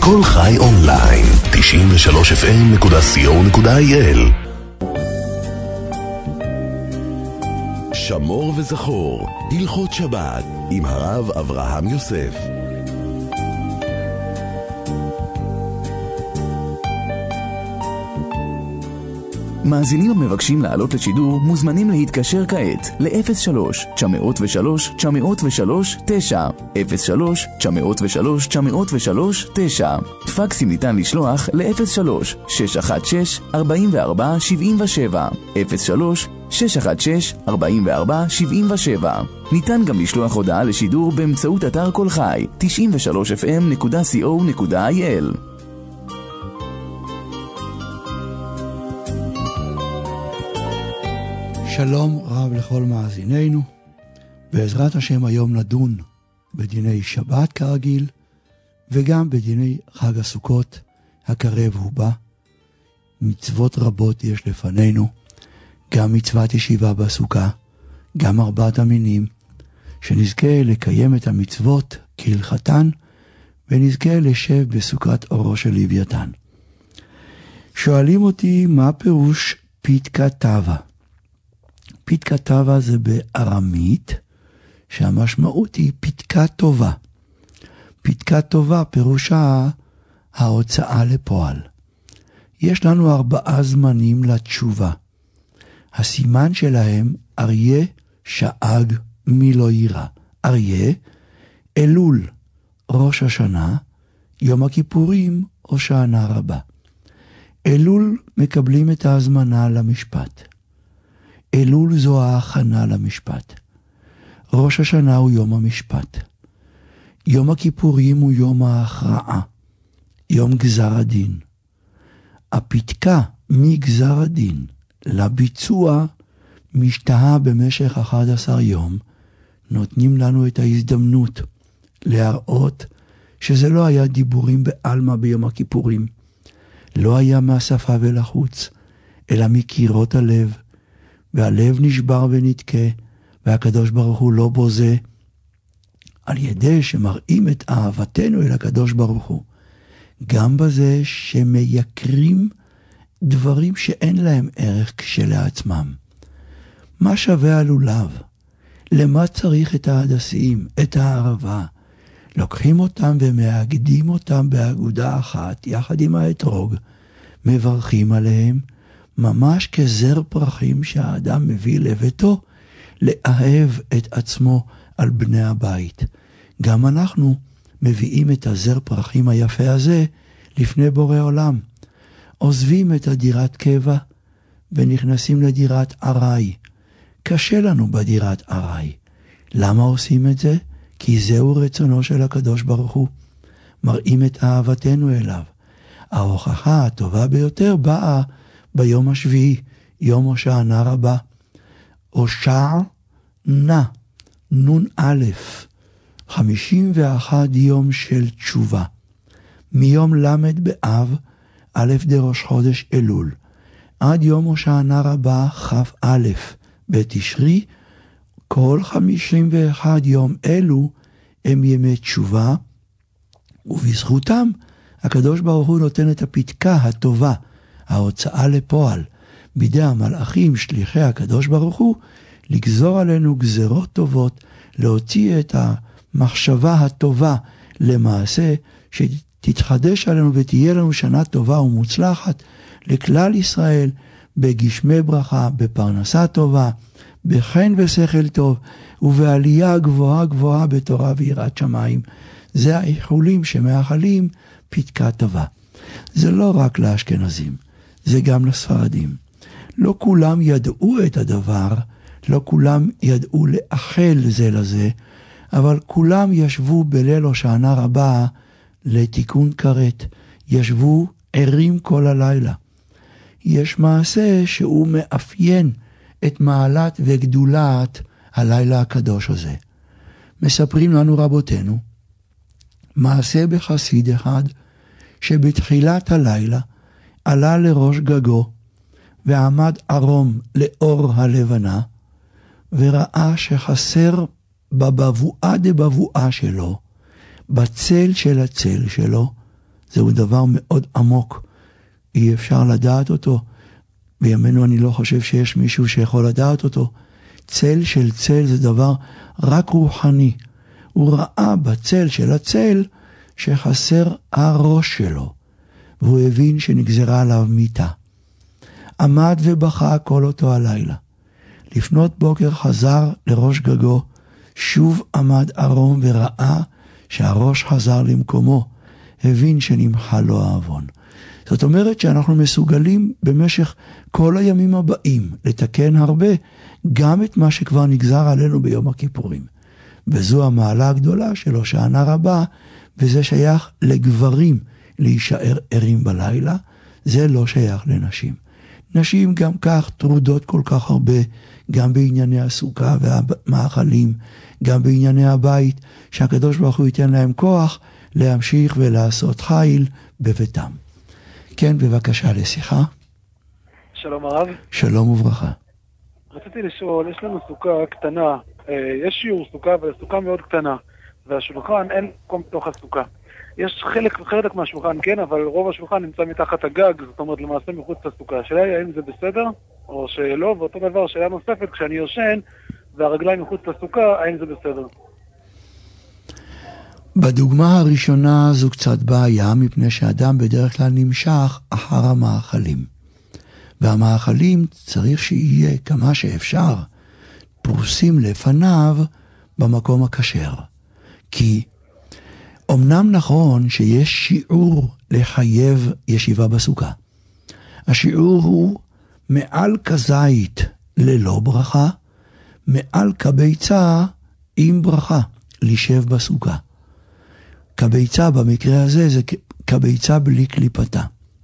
כל חי אונליין, 93fm.co.il. שמור וזכור, הלכות שבת, עם הרב אברהם יוסף. מאזינים המבקשים לעלות לשידור מוזמנים להתקשר כעת ל-03-903-903-9 03-903-903-9. פקסים ניתן לשלוח ל-03-616-4477 03-616-4477. ניתן גם לשלוח הודעה לשידור באמצעות אתר כל חי 93fm.co.il. שלום רב לכל מאזינינו. בעזרת השם היום נדון בדיני שבת כרגיל, וגם בדיני חג הסוכות הקרב ובא. מצוות רבות יש לפנינו, גם מצוות ישיבה בסוכה, גם 4 המינים, שנזכה לקיים את המצוות כהלכתן, ונזכה לשב בסוכת אורו של לוויתן. שואלים אותי מה פירוש פתקה טבא. פתקה טבא זה בארמית, שהמשמעות היא פתקה טובה. פתקה טובה פירושה ההוצאה לפועל. יש לנו 4 זמנים לתשובה. הסימן שלהם אריה, שאג, מי לא יירא. אריה, אלול, ראש השנה, יום הכיפורים, הושענא רבה. אלול מקבלים את ההזמנה למשפט. אלול זו ההכנה למשפט. ראש השנה הוא יום המשפט. יום הכיפורים הוא יום ההכרעה. יום גזר הדין. הפתקה מגזר הדין לביצוע משתהה במשך 11 יום. נותנים לנו את ההזדמנות להראות שזה לא היה דיבורים בעלמא ביום הכיפורים. לא היה מהשפה ולחוץ, אלא מקירות הלב. והלב נשבר ונתקה, והקדוש ברוך הוא לא בוזה, על ידי שמראים את אהבתנו אל הקדוש ברוך הוא. גם בזה שמייקרים דברים שאין להם ערך כשלעצמם. מה שווה הלולב? למה צריך את ההדסים, את הערבה? לוקחים אותם ומאגדים אותם באגודה אחת, יחד עם האתרוג, מברכים עליהם, ממש כזר פרחים שהאדם מביא לביתו, לאהב את עצמו על בני הבית. גם אנחנו מביאים את הזר פרחים היפה הזה לפני בורא עולם. עוזבים את הדירת קבע ונכנסים לדירת ארעי. קשה לנו בדירת ארעי. למה עושים את זה? כי זהו רצונו של הקדוש ברוך הוא. מראים את אהבתנו אליו. ההוכחה הטובה ביותר באה ביום השביעי, יום הושענא רבה. הושענא, נון א', 51 יום של תשובה. מיום למד באב, א' דראש חודש אלול, עד יום הושענא רבה כ"א בתשרי, כל 51 יום אלו הם ימי תשובה, ובזכותם הקדוש ברוך הוא נותן את הפתקה הטובה, ההוצאה לפועל, בידי המלאכים שליחי הקדוש ברוך הוא, לגזור עלינו גזרות טובות, להוציא את המחשבה הטובה למעשה, שתתחדש עלינו ותהיה לנו שנה טובה ומוצלחת לכלל ישראל, בגשמי ברכה, בפרנסה טובה, בחן ושכל טוב, ובעלייה גבוהה גבוהה בתורה ויראת שמיים. זה האיחולים שמאחלים פתקה טובה. זה לא רק לאשכנזים, זה גם לספרדים. לא כולם ידעו את הדבר, לא כולם ידעו לאחל זה לזה, אבל כולם ישבו בליל הושענא רבה לתיקון כרת, ישבו ערים כל הלילה. יש מעשה שהוא מאפיין את מעלת וגדולת הלילה הקדוש הזה. מספרים לנו רבותינו, מעשה בחסיד אחד, שבתחילת הלילה עלה לראש גגו, ועמד ערום לאור הלבנה, וראה שחסר בבבואה דבבואה שלו, בצל של הצל שלו, זהו דבר מאוד עמוק, אי אפשר לדעת אותו, בימינו אני לא חושב שיש מישהו שיכול לדעת אותו. צל של צל זה דבר רק רוחני, הוא ראה בצל של הצל שחסר הראש שלו, והוא הבין שנגזרה עליו מיטה. עמד ובכה כל אותו הלילה. לפנות בוקר חזר לראש גגו, שוב עמד ערום וראה שהראש חזר למקומו, הבין שנמחה לו העוון. זאת אומרת שאנחנו מסוגלים במשך כל הימים הבאים לתקן הרבה, גם את מה שכבר נגזר עלינו ביום הכיפורים. וזו המעלה הגדולה של הושענא רבה, וזה שייך לגברים להישאר ערים בלילה, זה לא שייך לנשים. נשים גם כך טרודות כל כך הרבה, גם בענייני הסוכה והמאכלים, גם בענייני הבית, שהקדוש ברוך הוא ייתן להם כוח להמשיך ולעשות חיל בביתם. כן, בבקשה לשיחה. שלום הרב. שלום וברכה. רציתי לשאול, יש לנו סוכה קטנה, יש שיעור סוכה, אבל סוכה מאוד קטנה, והשולחן אין מקום בתוך הסוכה. יש חלק מהשולחן כן, אבל רוב השולחן נמצא מתחת הגג, זאת אומרת למעשה מחוץ לסוכה. השאלה היא האם זה בסדר, או שלא, ואותו דבר, שאלה נוספת, כשאני יושן והרגליים מחוץ לסוכה, האם זה בסדר? בדוגמה הראשונה זו קצת בעיה, מפני שאדם בדרך כלל נמשך אחר המאכלים. והמאכלים צריך שיהיה כמה שאפשר פרוסים לפניו במקום הכשר. כי אמנם נכון שיש שיעור לחייב ישיבה בסוכה. השיעור הוא מעל כזית ללא ברכה, מעל כביצה עם ברכה, לשב בסוכה. כביצה במקרה הזה זה כביצה בלי קליפתה.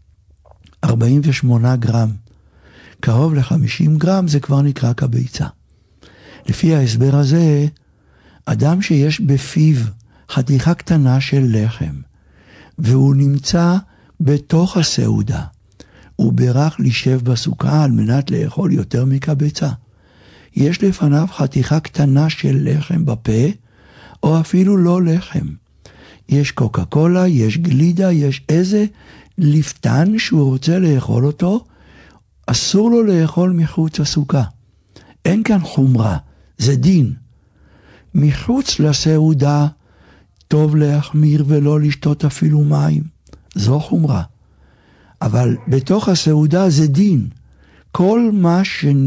48 גרם. קרוב ל-50 גרם זה כבר נקרא כביצה. לפי ההסבר הזה, אדם שיש בפיו חתיכה קטנה של לחם, והוא נמצא בתוך הסעודה, הוא בירך לשב בסוכה על מנת לאכול יותר מכביצה. יש לפניו חתיכה קטנה של לחם בפה, או אפילו לא לחם. יש קוקה קולה, יש גלידה, יש איזה לפתן שהוא רוצה לאכול אותו, אסור לו לאכול מחוץ לסוכה. אין כאן חומרה, זה דין. מחוץ לסעודה טוב להחמיר ולא לשתות אפילו מים, זו חומרה. אבל בתוך הסעודה זה דין. כל מה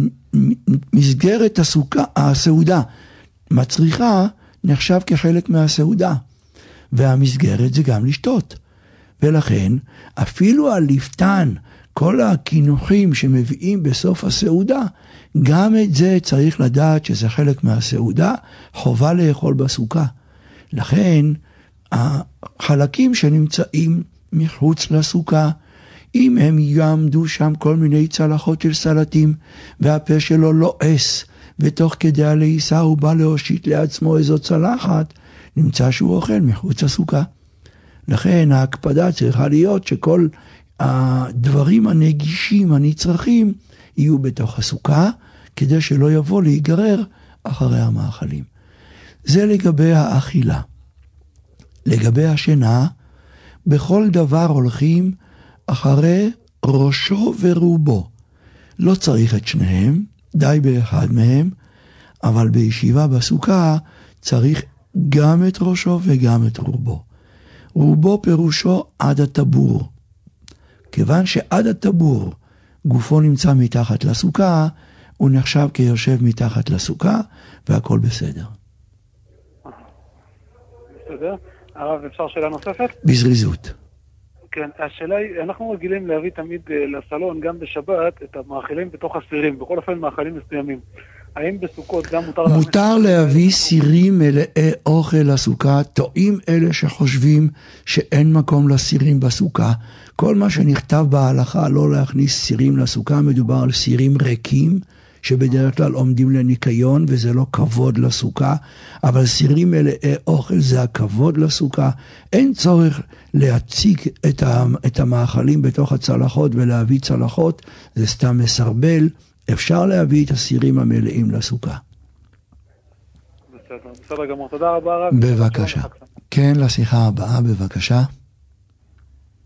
שמסגרת הסעודה מצריכה נחשב כחלק מהסעודה. והמסגרת זה גם לשתות. ולכן אפילו הלפתן, כל הכינוחים שמביאים בסוף הסעודה, גם את זה צריך לדעת שזה חלק מהסעודה, חובה לאכול בסוכה. לכן החלקים שנמצאים מחוץ לסוכה, אם הם יעמדו שם כל מיני צלחות של סלטים, והפה שלו לועס, ותוך כדי הלעיסה הוא בא להושיט לעצמו איזו צלחת, נמצא שהוא אוכל מחוץ לסוכה. לכן ההקפדה צריכה להיות שכל הדברים הנגישים, הנצרכים, יהיו בתוך הסוכה, כדי שלא יבוא להיגרר אחרי המאכלים. זה לגבי האכילה. לגבי השינה, בכל דבר הולכים אחרי ראשו ורובו. לא צריך את שניהם, די באחד מהם, אבל בישיבה בסוכה צריך גם את ראשו וגם את רובו. רובו פירושו עד הטבור. כיוון שעד הטבור גופו נמצא מתחת לסוכה, הוא נחשב כיושב מתחת לסוכה, והכל בסדר. בסדר. הרב, אפשר שאלה נוספת? בזריזות. כן, השאלה היא, אנחנו רגילים להביא תמיד לסלון, גם בשבת, את המאכלים בתוך הסירים, בכל אופן מאכלים מסוימים. האם בסוכות גם מותר להביא סירים מלאי אוכל לסוכה? טועים אלה שחושבים שאין מקום לסירים בסוכה. כל מה שנכתב בהלכה לא להכניס סירים לסוכה, מדובר על סירים ריקים, שבדרך כלל עומדים לניקיון, וזה לא כבוד לסוכה, אבל סירים מלאי אוכל זה הכבוד לסוכה. אין צורך להציג את המאכלים בתוך הצלחות ולהביא צלחות, זה סתם מסרבל. אפשר להביא את הסירים המלאים לסוכה. בסדר גמור, תודה רבה רב. בבקשה. כן, לשיחה הבאה, בבקשה.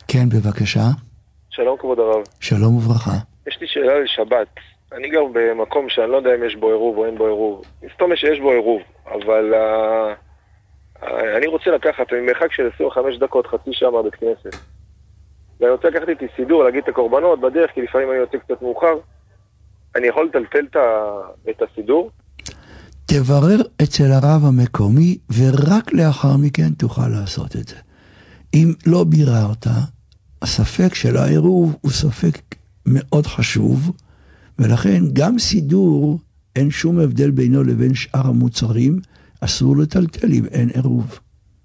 כן, בבקשה. שלום כבוד הרב. שלום וברכה. יש לי שאלה לשבת. אני גר במקום שאני לא יודע אם יש בו עירוב או אין בו עירוב. מסתום שיש בו עירוב, אבל אני רוצה לקחת ממרחק של 25 דקות, חצי שעה מהבית כנסת. ואני רוצה לקחת איתי סידור, להגיד את הקורבנות בדרך, כי לפעמים אני יוצא קצת מאוחר. אני יכול לטלטל את הסידור? תברר אצל הרב המקומי, ורק לאחר מכן תוכל לעשות את זה. אם לא ביררת, הספק של העירוב הוא ספק מאוד חשוב, ולכן גם סידור, אין שום הבדל בינו לבין שאר המוצרים, אסור לטלטל אם אין עירוב.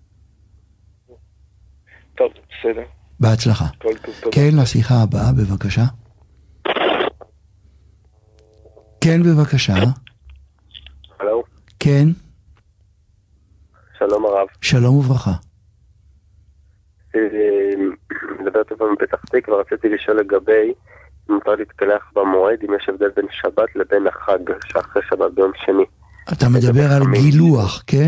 טוב, בסדר. בהצלחה. כל טוב, תודה. כן, לשיחה הבאה, בבקשה. כן, בבקשה. הלו? כן, שלום הרב. שלום וברכה. מדבר טובה מפתח תקווה, רציתי לשאול לגבי אם מותר להתקלח במועד, אם יש הבדל בין שבת לבין החג שאחרי שבת ביום שני. אתה מדבר על גילוח, כן?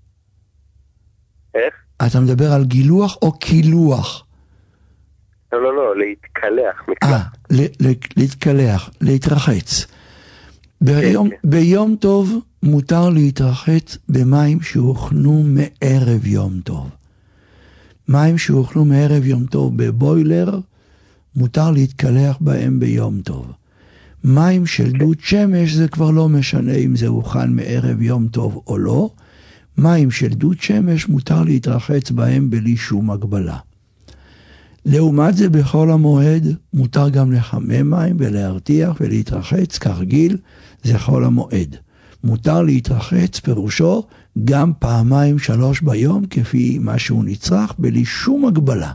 איך? אתה מדבר על גילוח או קילוח? לא, להתקלח. להתקלח, להתרחץ. ביום טוב מותר להתרחץ במים שהוכנו מערב יום טוב. מים שהוכנו מערב יום טוב בבוילר, מותר להתקלח בהם ביום טוב. מים של דוד שמש זה כבר לא משנה אם זה הוכן מערב יום טוב או לא. מים של דוד שמש מותר להתרחץ בהם בלי שום הגבלה. לעומת זה בחול המועד מותר גם לחמם מים ולהרתיח ולהתרחץ כרגיל, זה חול המועד. מותר להתרחץ פירושו גם פעמיים 3 ביום כפי מה שהוא נצרך בלי שום הגבלה.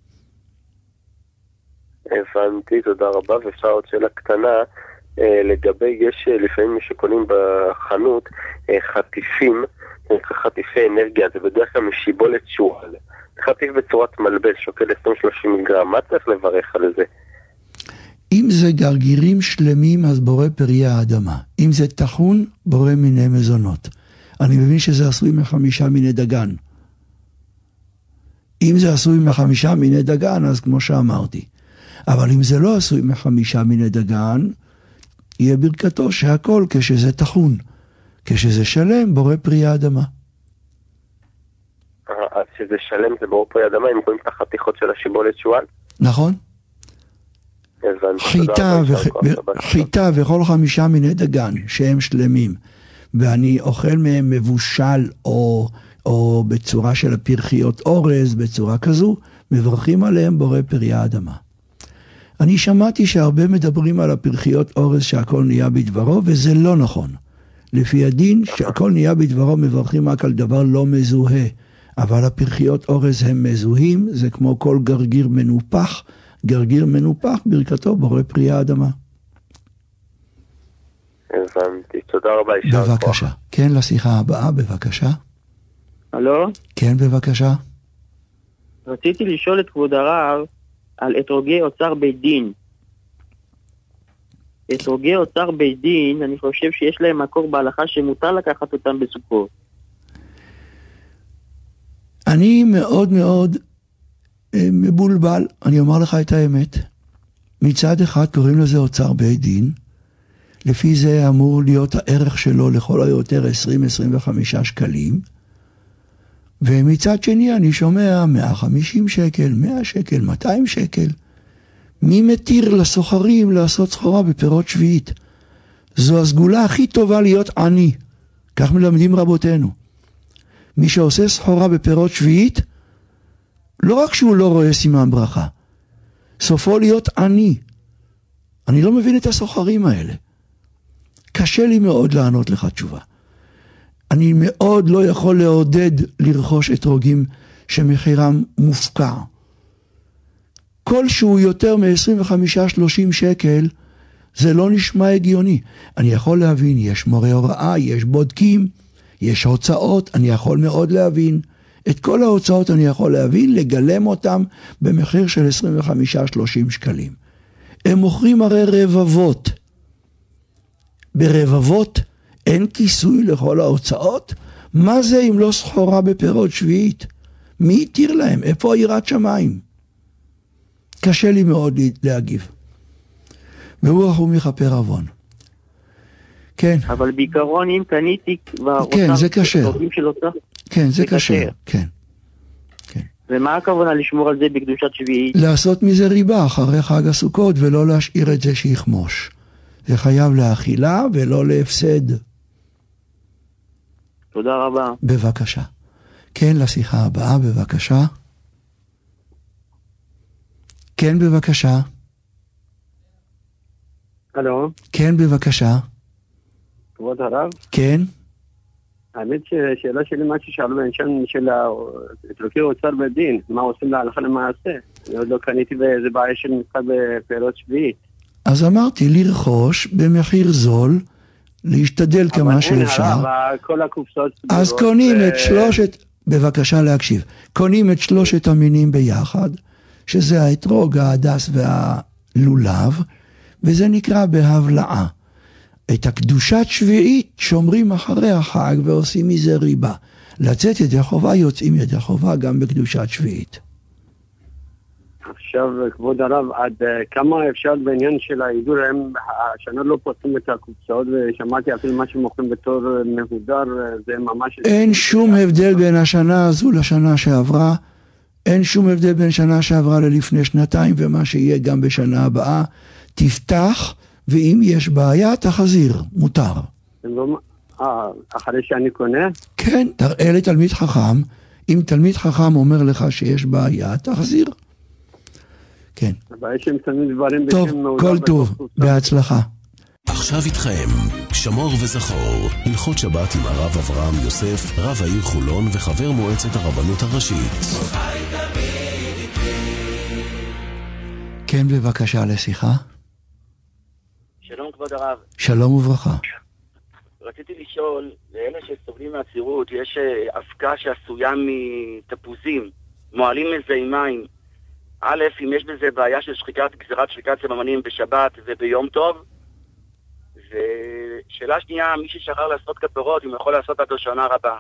הבנתי, תודה רבה. ואפשר עוד שאלה קטנה לגבי, יש לפעמים שקונים בחנות חטיפים, חטיפי אנרגיה, זה בדרך כלל משיבולת שועל. חטיף בצורת מלבס, שוקל 20-30 גרם, מה צריך לברך על זה? אם זה גרגירים שלמים, אז בורא פרי האדמה. אם זה טחון, בורא מיני מזונות. אני מבין שזה עשוי מ5 מיני דגן. אם זה עשוי מ5 מיני דגן, אז כמו שאמרתי. אבל אם זה לא עשוי מ5 מיני דגן, יהיה ברכתו שהכל כשזה טחון. כשזה שלם, בורא פרי האדמה. אז שזה שלם זה בורא פרי האדמה, אם קוראים את החתיכות של השיבולת שועל? נכון. חיטה וכל 5 מיני דגן שהם שלמים, ואני אוכל מהם מבושל או בצורה של הפרחיות אורז, בצורה כזו, מברכים עליהם בורא פרי האדמה. אני שמעתי שהרבה מדברים על הפרחיות אורז שהכל נהיה בדברו, וזה לא נכון. לפי הדין שהכל נהיה בדברו מברכים רק על דבר לא מזוהה, אבל הפרחיות אורז הם מזוהים, זה כמו כל גרגיר מנופח, גרגיר מנופח ברכתו בורא פרי האדמה. הבנתי, תודה רבה. בבקשה. כן, לשיחה הבאה, בבקשה. הלו? כן, בבקשה. רציתי לשאול את כבוד הרב על אתרוגי אוצר בית דין. אתרוגי אוצר בית דין, אני חושב שיש להם מקור בהלכה שמותר לקחת אותם בסוכות. אני מאוד מאוד מבולבל, אני אומר לך את האמת. מצד אחד קוראים לזה אוצר בית דין, לפי זה אמור להיות הערך שלו לכל היותר 20-25 שקלים, ומצד שני אני שומע 150 שקל, 100 שקל, 200 שקל. מי מתיר לסוחרים לעשות סחורה בפירות שביעית? זו הסגולה הכי טובה להיות עני, כך מלמדים רבותינו. מי שעושה סחורה בפירות שביעית, לא רק שהוא לא רואה סימן ברכה, סופו להיות עני. אני לא מבין את הסוחרים האלה. קשה לי מאוד לענות לך תשובה. אני מאוד לא יכול לעודד לרכוש אתרוגים שמחירם מופקע. כל שהוא יותר מ-25-30 שקל, זה לא נשמע הגיוני. אני יכול להבין, יש מורה הוראה, יש בודקים, יש הוצאות, אני יכול מאוד להבין. את כל ההוצאות אני יכול להבין, לגלם אותם במחיר של 25-30 שקלים. הם מוכרים הרי רבבות. ברבבות אין כיסוי לכל ההוצאות? מה זה אם לא סחורה בפירות שביעית? מי יתיר להם? איפה יראת שמיים? קשה לי מאוד להגיב. ברוח הוא מכפר עוון. כן. אבל בעיקרון אם קניתי כבר... כן, זה קשר. כן, זה קשר. כן. ומה הכוונה לשמור על זה בקדושת שביעית? לעשות מזה ריבה אחרי חג הסוכות ולא להשאיר את זה שיחמוש. זה חייב לאכילה ולא להפסד. תודה רבה. בבקשה. כן, לשיחה הבאה, בבקשה. כן, בבקשה. הלו. כן, בבקשה. כבוד הרב? כן. האמת ששאלה שלי מה ששאלו בעניין של אתרוגי אוצר בדין, מה עושים להלכה למעשה? אני עוד לא קניתי באיזה בעיה של משחק בפירות שביעית. אז אמרתי, לרכוש במחיר זול, להשתדל כמה שאפשר. אבל כל הקופסאות... אז קונים את שלושת, בבקשה להקשיב, קונים את שלושת המינים ביחד, שזה האתרוג, ההדס והלולב, וזה נקרא בהבלעה. את הקדושת שביעית שומרים אחרי החג ועושים מזה ריבה. לצאת ידי חובה יוצאים ידי חובה גם בקדושת שביעית. עכשיו, כבוד הרב, עד כמה אפשר בעניין של ההידור, הם השנה לא פותחים את הקופסאות, ושמעתי אפילו מה שמוכרים בתור מהודר, זה ממש... אין שום הבדל בין השנה הזו לשנה שעברה, אין שום הבדל בין שנה שעברה ללפני שנתיים, ומה שיהיה גם בשנה הבאה, תפתח, ואם יש בעיה, תחזיר, מותר. אחרי שאני קונה? כן, תראה לתלמיד חכם, אם תלמיד חכם אומר לך שיש בעיה, תחזיר. כן. טוב, כל טוב, בהצלחה. עכשיו איתכם, שמור וזכור, הלכות שבת עם הרב אברהם יוסף, רב העיר חולון וחבר מועצת הרבנות הראשית. כן, בבקשה לשיחה. שלום כבוד הרב. שלום וברכה. רציתי לשאול, לאלה שסובלים מהצירות, יש אבקה שעשויה מתפוזים, מועלים מזה עם מים. א', אם יש בזה בעיה של גזירת שחיקת סממנים בשבת וביום טוב, ושאלה שנייה, מי ששכח לעשות כפרות, אם יכול לעשות עד לשנה רבה.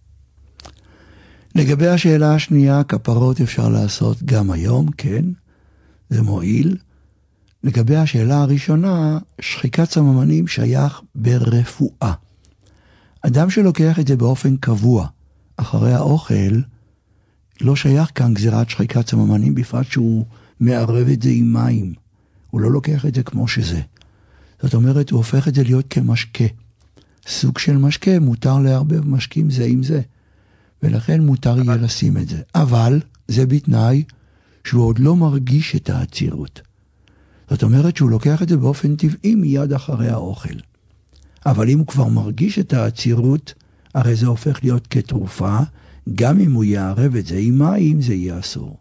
לגבי השאלה השנייה, כפרות אפשר לעשות גם היום, כן, זה מועיל. לגבי השאלה הראשונה, שחיקת סממנים שייך ברפואה. אדם שלוקח את זה באופן קבוע, אחרי האוכל, לא שייך כאן גזירת שחיקת סממנים, בפרט שהוא מערב את זה עם מים. הוא לא לוקח את זה כמו שזה. זאת אומרת, הוא הופך את זה להיות כמשקה. סוג של משקה, מותר להרבב משקים זה עם זה. ולכן מותר יהיה לשים את זה. אבל זה בתנאי שהוא עוד לא מרגיש את העצירות. זאת אומרת שהוא לוקח את זה באופן טבעי מיד אחרי האוכל. אבל אם הוא כבר מרגיש את העצירות, הרי זה הופך להיות כתרופה, גם אם הוא יערב את זה עם מים, זה יהיה אסור.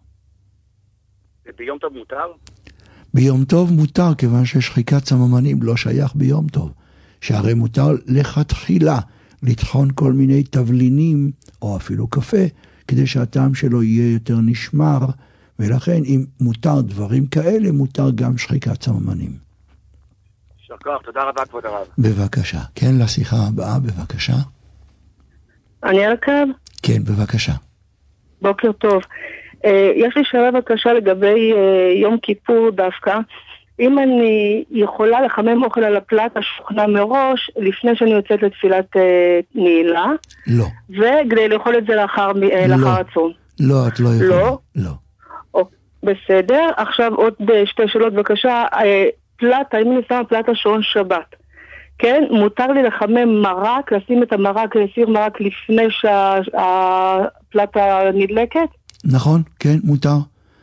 ביום טוב מותר? ביום טוב מותר, כיוון ששחיקת סממנים לא שייך ביום טוב. שהרי מותר לכתחילה לטחון כל מיני תבלינים, או אפילו קפה, כדי שהטעם שלו יהיה יותר נשמר, ולכן אם מותר דברים כאלה, מותר גם שחיקת סממנים. שכוח, תודה רבה כבוד הרב. בבקשה. כן, לשיחה הבאה, בבקשה. אני על הקו? כן, בבקשה. בוקר טוב. יש לי שאלה בבקשה לגבי יום כיפור דווקא. אם אני יכולה לחמם אוכל על הפלטה שוכנה מראש, לפני שאני יוצאת לתפילת נעילה. לא. וכדי לאכול את זה לאחר הצום. לא, את לא יכולה. לא? לא. בסדר. עכשיו עוד שתי שאלות בבקשה. פלטה, אם אני שמה פלטה שעון שבת. כן, מותר לי לחמם מרק, לשים את המרק, לסיר מרק לפני שהפלטה נדלקת? נכון, כן, מותר.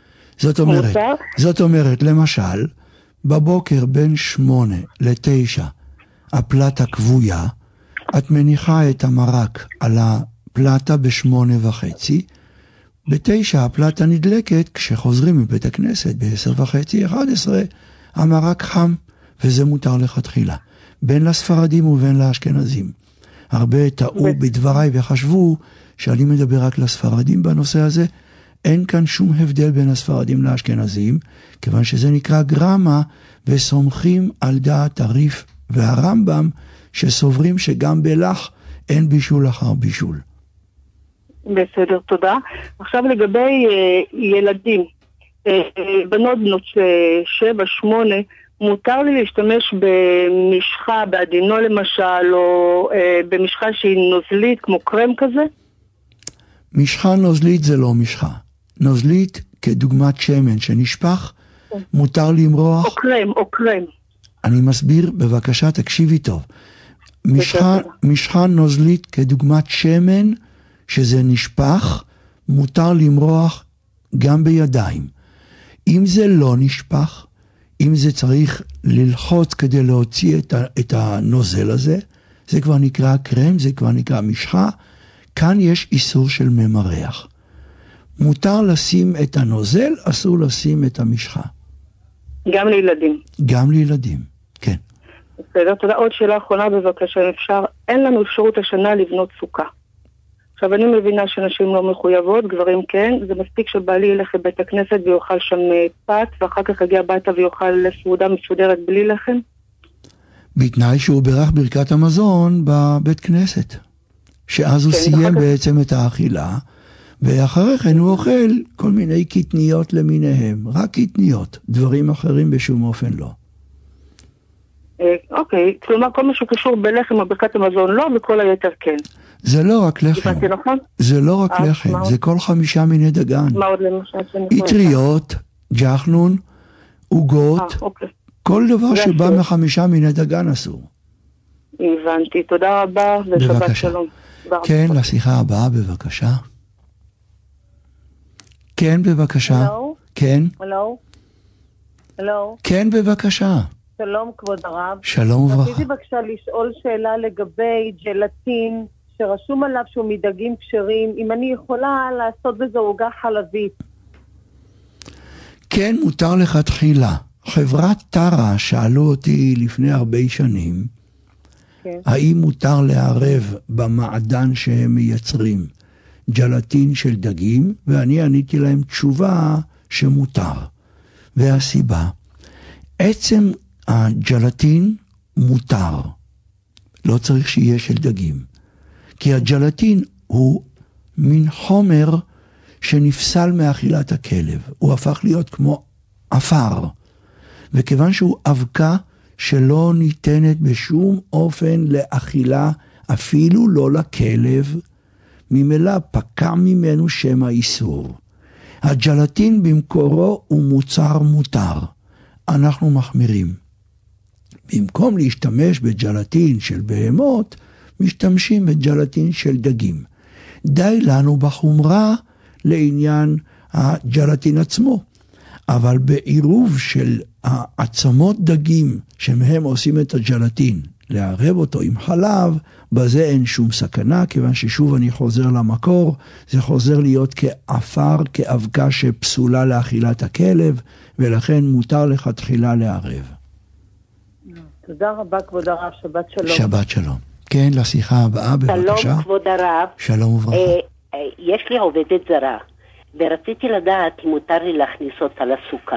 זאת אומרת, למשל, בבוקר בין 8 ל-9, הפלטה קבויה, את מניחה את המרק על הפלטה ב8:30, ב9 הפלטה נדלקת, כשחוזרים מבית הכנסת ב10:30, 11, המרק חם, וזה מותר לכתחילה. בין לספרדים ובין לאשכנזים. הרבה טעו בדבריי וחשבו שאני מדבר רק לספרדים בנושא הזה. אין כאן שום הבדל בין הספרדים לאשכנזים, כיוון שזה נקרא גרמה, וסומכים על דעת הריף והרמב"ם, שסוברים שגם בלח אין בישול אחר בישול. בסדר, תודה. עכשיו לגבי ילדים. בנות 7-8, מותר לי להשתמש במשחה, בעדינו למשל, או במשחה שהיא נוזלית, כמו קרם כזה? משחה נוזלית זה לא משחה. נוזלית כדוגמת שמן שנשפך, מותר למרוח. או קרם. אני מסביר, בבקשה תקשיבי טוב. משחה נוזלית כדוגמת שמן, שזה נשפך, מותר למרוח גם בידיים. אם זה לא נשפך, אם זה צריך ללחוץ כדי להוציא את הנוזל הזה, זה כבר נקרא קרם, זה כבר נקרא משחה. כאן יש איסור של ממרח. מותר לשים את הנוזל, אסור לשים את המשחה. גם לילדים. גם לילדים, כן. בסדר, תודה. עוד שאלה אחרונה בבקשה, אם אפשר. אין לנו אפשרות השנה לבנות סוכה. עכשיו, אני מבינה שנשים לא מחויבות, גברים כן. זה מספיק שבעלי ילך לבית הכנסת ויאכל שם פת, ואחר כך יגיע הביתה ויאכל סעודה מסודרת בלי לחם? בתנאי שהוא ברך ברכת המזון בבית כנסת. שאז הוא סיים בעצם את האכילה, ואחרי כן הוא אוכל כל מיני קטניות למיניהם. רק קטניות. דברים אחרים בשום אופן לא. אוקיי, כלומר כל מה שקשור בלחם או ברכת המזון לא, וכל היתר כן. זה לא רק לחם. זה לא רק לחם, זה כל 5 מיני דגן. מה עוד למשל? אטריות, ג'חנון, עוגות, כל דבר שבא מ5 מיני דגן אסור. הבנתי, תודה רבה ושבת שלום. כן, לשיחה הבאה בבקשה. כן, בבקשה. כן. הלו. כן, בבקשה. שלום כבוד הרב. שלום וברכה. רציתי בבקשה לשאול שאלה לגבי ג'לטין שרשום עליו שהוא מדגים כשרים, אם אני יכולה לעשות בזה עוגה חלבית. כן, מותר לכתחילה. חברת טרה שאלו אותי לפני הרבה שנים, כן. האם מותר לערב במעדן שהם מייצרים ג'לטין של דגים, ואני עניתי להם תשובה שמותר. והסיבה, עצם הג'לטין מותר, לא צריך שיהיה של דגים, כי הג'לטין הוא מין חומר שנפסל מאכילת הכלב, הוא הפך להיות כמו אפר, וכיוון שהוא אבקה שלא ניתנת בשום אופן לאכילה, אפילו לא לכלב, ממילא פקע ממנו שם האיסור. הג'לטין במקורו הוא מוצר מותר, אנחנו מחמירים. במקום להשתמש בג'לטין של בהמות, משתמשים בג'לטין של דגים. די לנו בחומרה לעניין הג'לטין עצמו, אבל בעירוב של העצמות דגים שמהם עושים את הג'לטין, לערב אותו עם חלב, בזה אין שום סכנה, כיוון ששוב אני חוזר למקור, זה חוזר להיות כאפר, כאבקה שפסולה לאכילת הכלב, ולכן מותר לכתחילה לערב. תודה רבה כבוד הרב, שבת שלום. שבת שלום. כן, לשיחה הבאה בבקשה. שלום כבוד הרב. שלום וברכה. יש לי עובדת זרה, ורציתי לדעת אם מותר לי להכניס אותה לסוכה.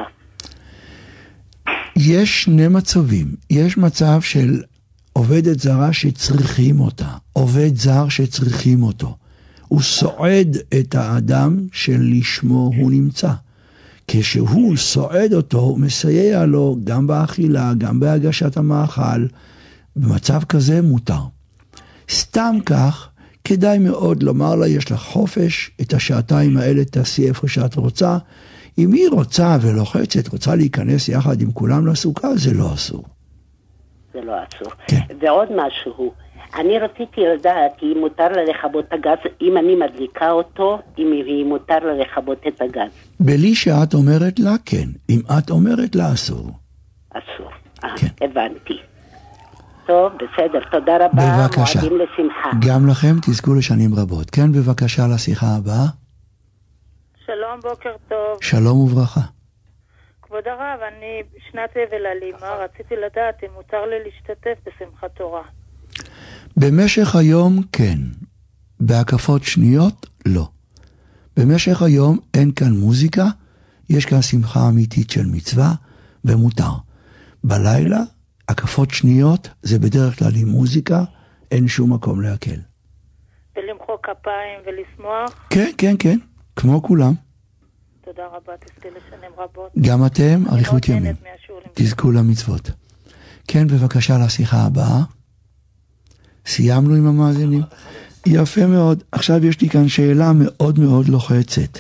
יש 2 מצבים. יש מצב של עובדת זרה שצריכים אותה, עובד זר שצריכים אותו. הוא סועד את האדם שלשמו הוא נמצא. כשהוא סועד אותו, הוא מסייע לו גם באכילה, גם בהגשת המאכל. במצב כזה מותר. סתם כך, כדאי מאוד לומר לה, יש לך חופש, את השעתיים האלה תעשי איפה שאת רוצה. אם היא רוצה ולוחצת, רוצה להיכנס יחד עם כולם לסוכה, זה לא אסור. זה לא אסור. כן. ועוד משהו, אני רציתי לדעת אם מותר לה לכבות הגז, אם אני מדליקה אותו, אם מותר לה לכבות את הגז. בלי שאת אומרת לה, כן. אם את אומרת לה, אסור. אסור. כן. הבנתי. טוב, בסדר, תודה רבה. בבקשה. מועדים לשמחה. גם לכם תזכו לשנים רבות. כן, בבקשה לשיחה הבאה. שלום, בוקר טוב. שלום וברכה. כבוד הרב, אני בשנת אבל הלימה, רציתי לדעת אם מותר לי להשתתף בשמחת תורה. במשך היום כן, בהקפות שניות לא. במשך היום אין כאן מוזיקה, יש כאן שמחה אמיתית של מצווה ומותר. בלילה, הקפות שניות זה בדרך כלל עם מוזיקה, אין שום מקום להקל. ולמחוא כפיים ולשמוח? כן, כן, כן, כמו כולם. תודה רבה, תזכה לשנים רבות. גם אתם, אריכות ימים. תזכו למצוות. כן, בבקשה לשיחה הבאה. סיימנו עם המאזינים. יפה מאוד. עכשיו יש לי כאן שאלה מאוד מאוד לוחצת.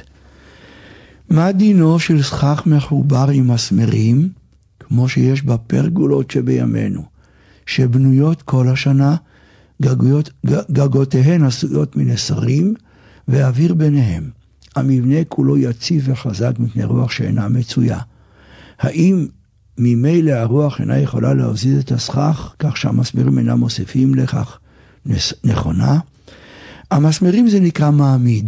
מה דינו של סכך מחובר עם מסמרים, כמו שיש בפרגולות שבימינו, שבנויות כל השנה, גגותיהן עשויות מנסרים, ואוויר ביניהם. המבנה כולו יציב וחזק מפני רוח שאינה מצויה. האם ממילא הרוח אינה יכולה להזיז את הסכך, כך שהמסמרים אינם מוסיפים לכך נכונה? המסמרים זה נקרא מעמיד.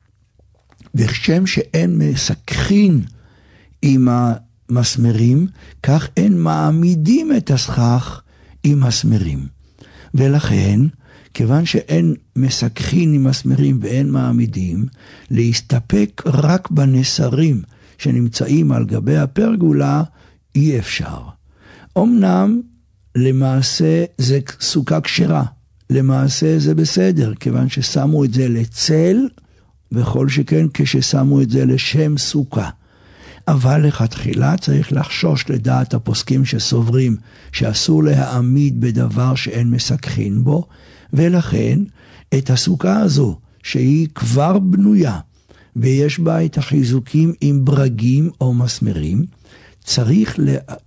וכשם שאין מסככין עם המסמרים, כך אין מעמידים את הסכך עם מסמרים. ולכן, כיוון שאין מסככין עם מסמרים ואין מעמידים, להסתפק רק בנסרים שנמצאים על גבי הפרגולה, אי אפשר. אמנם, למעשה זה סוכה כשרה. למעשה זה בסדר, כיוון ששמו את זה לצל, וכל שכן כששמו את זה לשם סוכה. אבל לכתחילה צריך לחשוש לדעת הפוסקים שסוברים שאסור להעמיד בדבר שאין מסככין בו, ולכן את הסוכה הזו שהיא כבר בנויה ויש בה את החיזוקים עם ברגים או מסמרים, צריך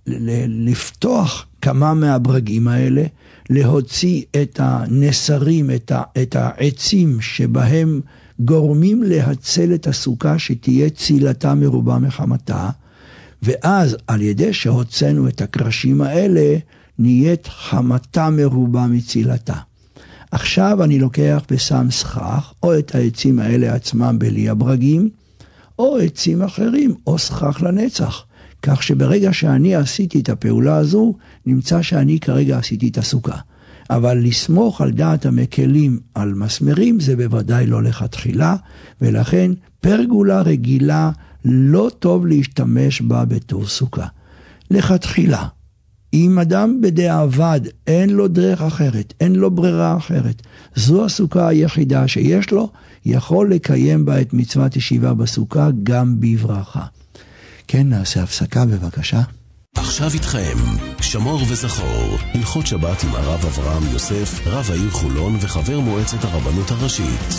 לפתוח כמה מהברגים האלה, להוציא את הנסרים, את העצים שבהם גורמים להצל את הסוכה שתהיה צילתה מרובה מחמתה, ואז על ידי שהוצאנו את הקרשים האלה, נהיית חמתה מרובה מצילתה. עכשיו אני לוקח ושם סכך, או את העצים האלה עצמם בלי הברגים, או עצים אחרים, או סכך לנצח. כך שברגע שאני עשיתי את הפעולה הזו, נמצא שאני כרגע עשיתי את הסוכה. אבל לסמוך על דעת המקלים על מסמרים זה בוודאי לא לכתחילה, ולכן פרגולה רגילה לא טוב להשתמש בה בתור סוכה. לכתחילה, אם אדם בדיעבד אין לו דרך אחרת, אין לו ברירה אחרת, זו הסוכה היחידה שיש לו, יכול לקיים בה את מצוות ישיבה בסוכה גם בברכה. כן, נעשה הפסקה בבקשה. עכשיו איתכם, שמור וזכור, הלכות שבת עם הרב אברהם יוסף, רב העיר חולון וחבר מועצת הרבנות הראשית.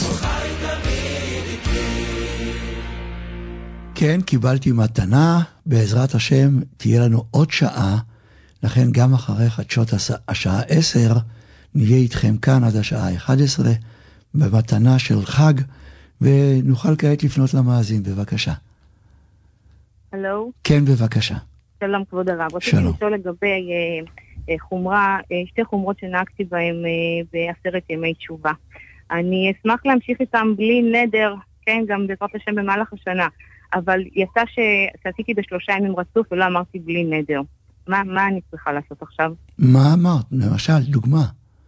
כן, קיבלתי מתנה, בעזרת השם תהיה לנו עוד שעה, לכן גם אחרי חדשות השעה 10, נהיה איתכם כאן עד השעה 11, במתנה של חג, ונוכל כעת לפנות למאזין, בבקשה. הלו? כן, בבקשה. שלום כבוד הרב, רציתי לשאול לגבי חומרה, שתי חומרות שנהגתי בהן בעשרת ימי תשובה. אני אשמח להמשיך איתם בלי נדר, כן, גם בעזרת השם במהלך השנה, אבל יצא שעשיתי בשלושה ימים רצוף ולא אמרתי בלי נדר. מה אני צריכה לעשות עכשיו? מה אמרת? למשל, דוגמה.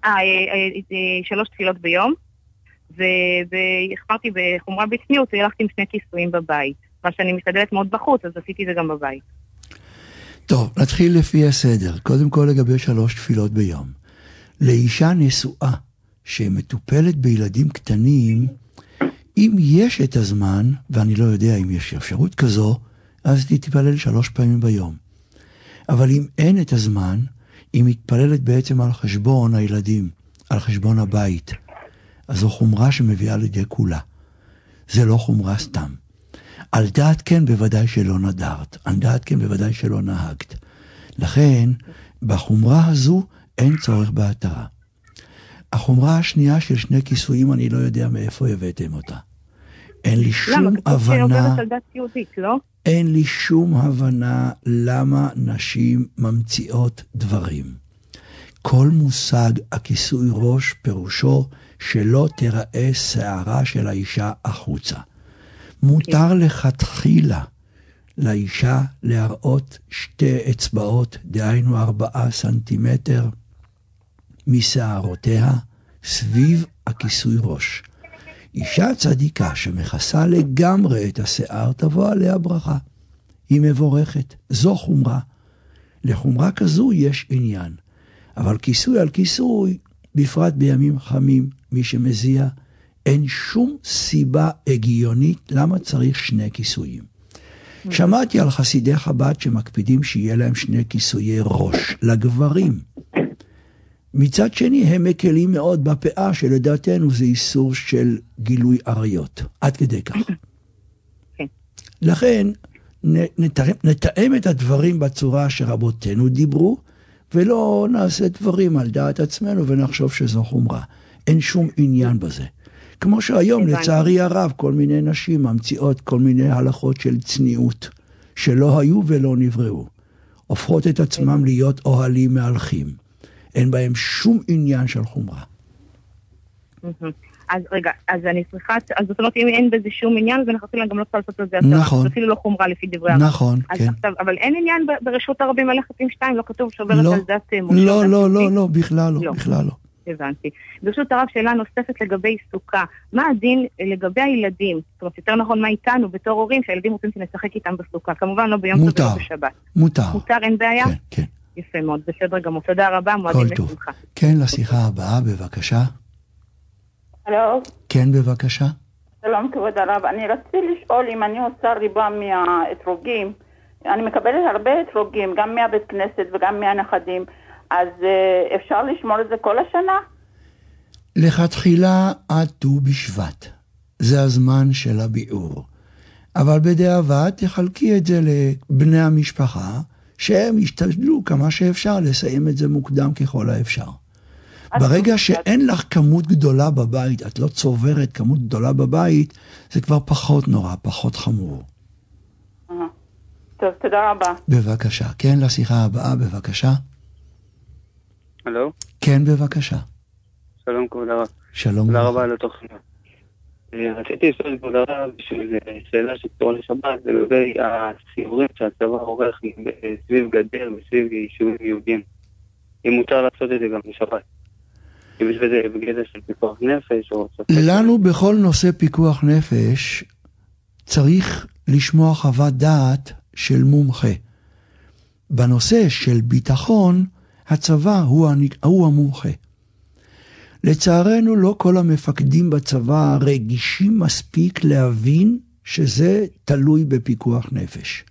3 תפילות ביום, והחמרתי בחומרה בצניעות, והלכתי עם 2 כיסויים בבית. מה שאני משתדלת מאוד בחוץ, אז עשיתי זה גם בבית. טוב, נתחיל לפי הסדר. קודם כל לגבי 3 תפילות ביום. לאישה נשואה שמטופלת בילדים קטנים, אם יש את הזמן, ואני לא יודע אם יש אפשרות כזו, אז תתפלל 3 פעמים ביום. אבל אם אין את הזמן, היא מתפללת בעצם על חשבון הילדים, על חשבון הבית. אז זו חומרה שמביאה לידי כולה. זה לא חומרה סתם. על דעת כן בוודאי שלא נדרת, על דעת כן בוודאי שלא נהגת. לכן, בחומרה הזו אין צורך בהתרה. החומרה השנייה של 2 כיסויים, אני לא יודע מאיפה הבאתם אותה. אין לי שום הבנה, לא? אין לי שום הבנה למה נשים ממציאות דברים. כל מושג הכיסוי ראש פירושו שלא תראה שערה של האישה החוצה. מותר לכתחילה לאישה להראות 2 אצבעות, דהיינו 4 סנטימטר משערותיה סביב הכיסוי ראש. אישה צדיקה שמכסה לגמרי את השיער תבוא עליה ברכה. היא מבורכת, זו חומרה. לחומרה כזו יש עניין. אבל כיסוי על כיסוי, בפרט בימים חמים, מי שמזיע, אין שום סיבה הגיונית למה צריך 2 כיסויים. שמעתי על חסידי חב"ד שמקפידים שיהיה להם 2 כיסויי ראש לגברים. מצד שני הם מקלים מאוד בפאה, שלדעתנו זה איסור של גילוי עריות, עד כדי כך. לכן נתאם את הדברים בצורה שרבותינו דיברו, ולא נעשה דברים על דעת עצמנו ונחשוב שזו חומרה. אין שום עניין בזה. כמו שהיום לצערי הרב כל מיני נשים ממציאות כל מיני הלכות של צניעות, שלא היו ולא נבראו. הופכות את עצמם להיות אוהלים מהלכים. אין בהם שום עניין של חומרה. אז רגע, אז אני צריכה, אז זאת אומרת, אם אין בזה שום עניין, אז אנחנו גם לא צריכה לעשות את זה. נכון. זה אפילו לא חומרה לפי דברי הרב. נכון, כן. אבל אין עניין ברשות הרבים ללכת עם 2, לא כתוב שעוברת על דת משה. לא, בכלל לא. הבנתי. ברשות הרב, שאלה נוספת לגבי סוכה. מה הדין לגבי הילדים? זאת אומרת, יותר נכון, מה איתנו בתור הורים, שהילדים רוצים שנשחק איתם בסוכה? כמובן לא ביום טוב ולא בשבת. מותר. מותר, אין בעיה? כן. יפה מאוד, בסדר גמור. תודה רבה, מועדים לשמחה. כן, לשיחה הבאה, בבקשה. הלו? כן, בבקשה. שלום, כבוד הרב. אני רציתי לשאול אם אני עושה ריבה מהאתרוגים. אני מקבלת הרבה אתרוגים, גם מהבית כנסת וגם מהנכדים. אז אפשר לשמור את זה כל השנה? לכתחילה עד ט"ו בשבט. זה הזמן של הביאור. אבל בדיעבד תחלקי את זה לבני המשפחה, שהם ישתדלו כמה שאפשר לסיים את זה מוקדם ככל האפשר. ברגע שאין לך כמות גדולה בבית, את לא צוברת כמות גדולה בבית, זה כבר פחות נורא, פחות חמור. טוב, תודה רבה. בבקשה. כן, לשיחה הבאה, בבקשה. הלו? כן, בבקשה. שלום, כבוד הרב. שלום. תודה רבה על התוכניה. רציתי לשאול כבוד הרב בשביל שאלה שקשורה לשבת, לגבי הסיורים שהצבא עורך סביב גדר וסביב יישובים יהודים. אם מותר לעשות את זה גם בשבת. אם יש בזה בגדר של פיקוח נפש או... לנו בכל נושא פיקוח נפש צריך לשמוע חוות דעת של מומחה. בנושא של ביטחון, הצבא הוא המומחה. לצערנו לא כל המפקדים בצבא רגישים מספיק להבין שזה תלוי בפיקוח נפש.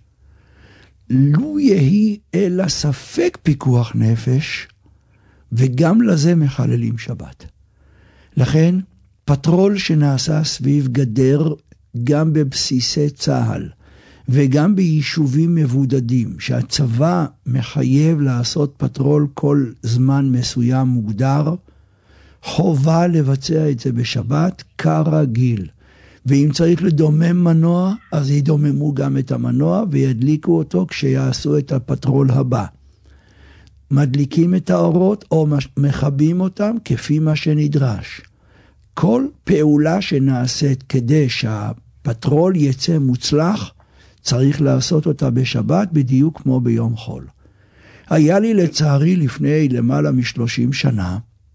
לו יהי אלא ספק פיקוח נפש, וגם לזה מחללים שבת. לכן, פטרול שנעשה סביב גדר, גם בבסיסי צהל, וגם ביישובים מבודדים, שהצבא מחייב לעשות פטרול כל זמן מסוים מוגדר, חובה לבצע את זה בשבת כרגיל. ואם צריך לדומם מנוע, אז ידוממו גם את המנוע וידליקו אותו כשיעשו את הפטרול הבא. מדליקים את האורות או מחבים אותם כפי מה שנדרש. כל פעולה שנעשית כדי שהפטרול יצא מוצלח, צריך לעשות אותה בשבת בדיוק כמו ביום חול. היה לי לצערי לפני למעלה מ30 שנה,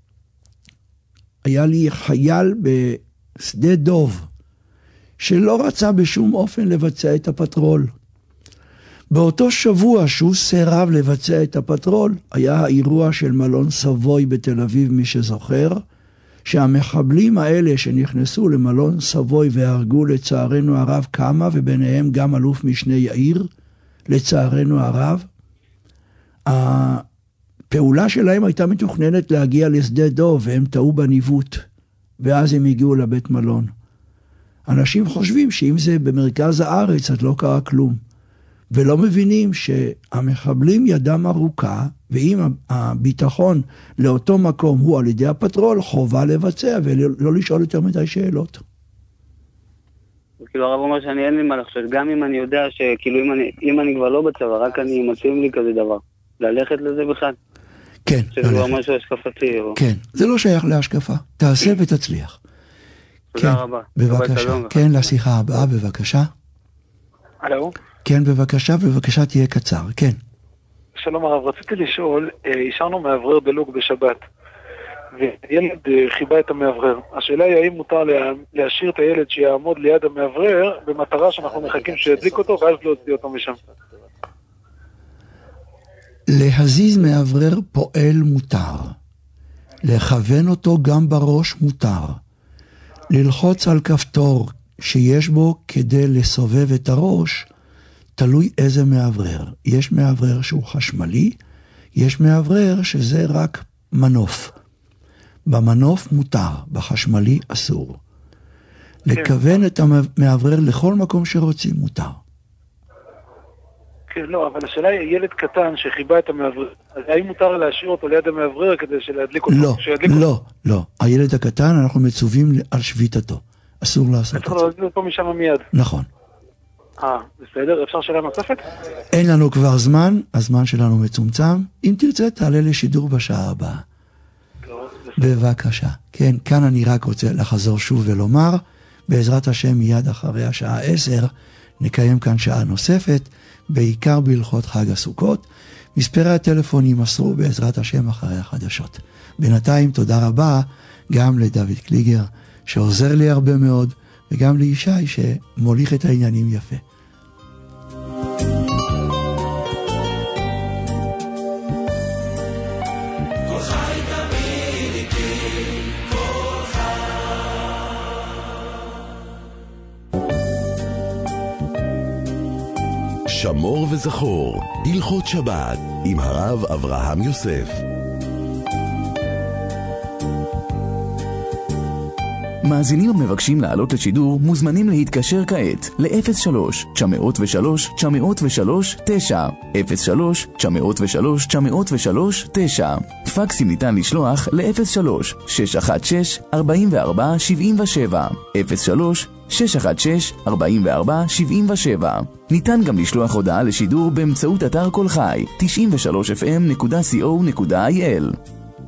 היה לי חייל בשדה דוב, שלא רצה בשום אופן לבצע את הפטרול. באותו שבוע שהוא סירב לבצע את הפטרול, היה האירוע של מלון סבוי בתל אביב, מי שזוכר, שהמחבלים האלה שנכנסו למלון סבוי והרגו לצערנו הרב כמה, וביניהם גם אלוף משנה יאיר, לצערנו הרב, הפעולה שלהם הייתה מתוכננת להגיע לשדה דוב, והם טעו בניווט, ואז הם הגיעו לבית מלון. אנשים חושבים שאם זה במרכז הארץ, אז לא קרה כלום. ולא מבינים שהמחבלים ידם ארוכה, ואם הביטחון לאותו מקום הוא על ידי הפטרול, חובה לבצע ולא לשאול יותר מדי שאלות. כאילו הרב אומר שאני אין לי מה לחשוב, גם אם אני יודע שכאילו אם אני כבר לא בצבא, רק אני מתאים לי כזה דבר. ללכת לזה בכלל. כן. שזה כבר משהו השקפתי. כן, זה לא שייך להשקפה. תעשה ותצליח. תודה רבה. בבקשה. כן, לשיחה הבאה, בבקשה. הלו? כן, בבקשה תהיה קצר, כן. שלום הרב, רציתי לשאול, אישרנו מאוורר דלוק בשבת, וילד חיבה את המאוורר. השאלה היא האם מותר להשאיר את הילד שיעמוד ליד המאוורר, במטרה שאנחנו מחכים שידליק אותו, ואז להוציא אותו משם. להזיז מאוורר פועל מותר. לכוון אותו גם בראש מותר. ללחוץ על כפתור שיש בו כדי לסובב את הראש, תלוי איזה מאוורר. יש מאוורר שהוא חשמלי, יש מאוורר שזה רק מנוף. במנוף מותר, בחשמלי אסור. לכוון את המאוורר לכל מקום שרוצים מותר. כן, לא, אבל השאלה היא ילד קטן שחיבה את המאוורר, אז האם מותר להשאיר אותו ליד המאוורר כדי להדליק אותו? לא. הילד הקטן אנחנו מצווים על שביתתו. אסור לעשות את זה. צריך להדליק אותו משם מיד. נכון. בסדר, אפשר שאלה נוספת? אין לנו כבר זמן, הזמן שלנו מצומצם. אם תרצה, תעלה לשידור בשעה הבאה. בבקשה. כן, כאן אני רק רוצה לחזור שוב ולומר, בעזרת השם מיד אחרי השעה 10, נקיים כאן שעה נוספת, בעיקר בהלכות חג הסוכות. מספרי הטלפון יימסרו בעזרת השם אחרי החדשות. בינתיים תודה רבה גם לדוד קליגר, שעוזר לי הרבה מאוד, וגם לישי שמוליך את העניינים יפה. שמור וזכור, הלכות שבת, עם הרב אברהם יוסף. מאזינים המבקשים לעלות לשידור מוזמנים להתקשר כעת ל-03-903-903-9 03-903-903-9 פקסים ניתן לשלוח ל-03-616-4477 03-616-4477. ניתן גם לשלוח הודעה לשידור באמצעות אתר כל חי 93fm.co.il.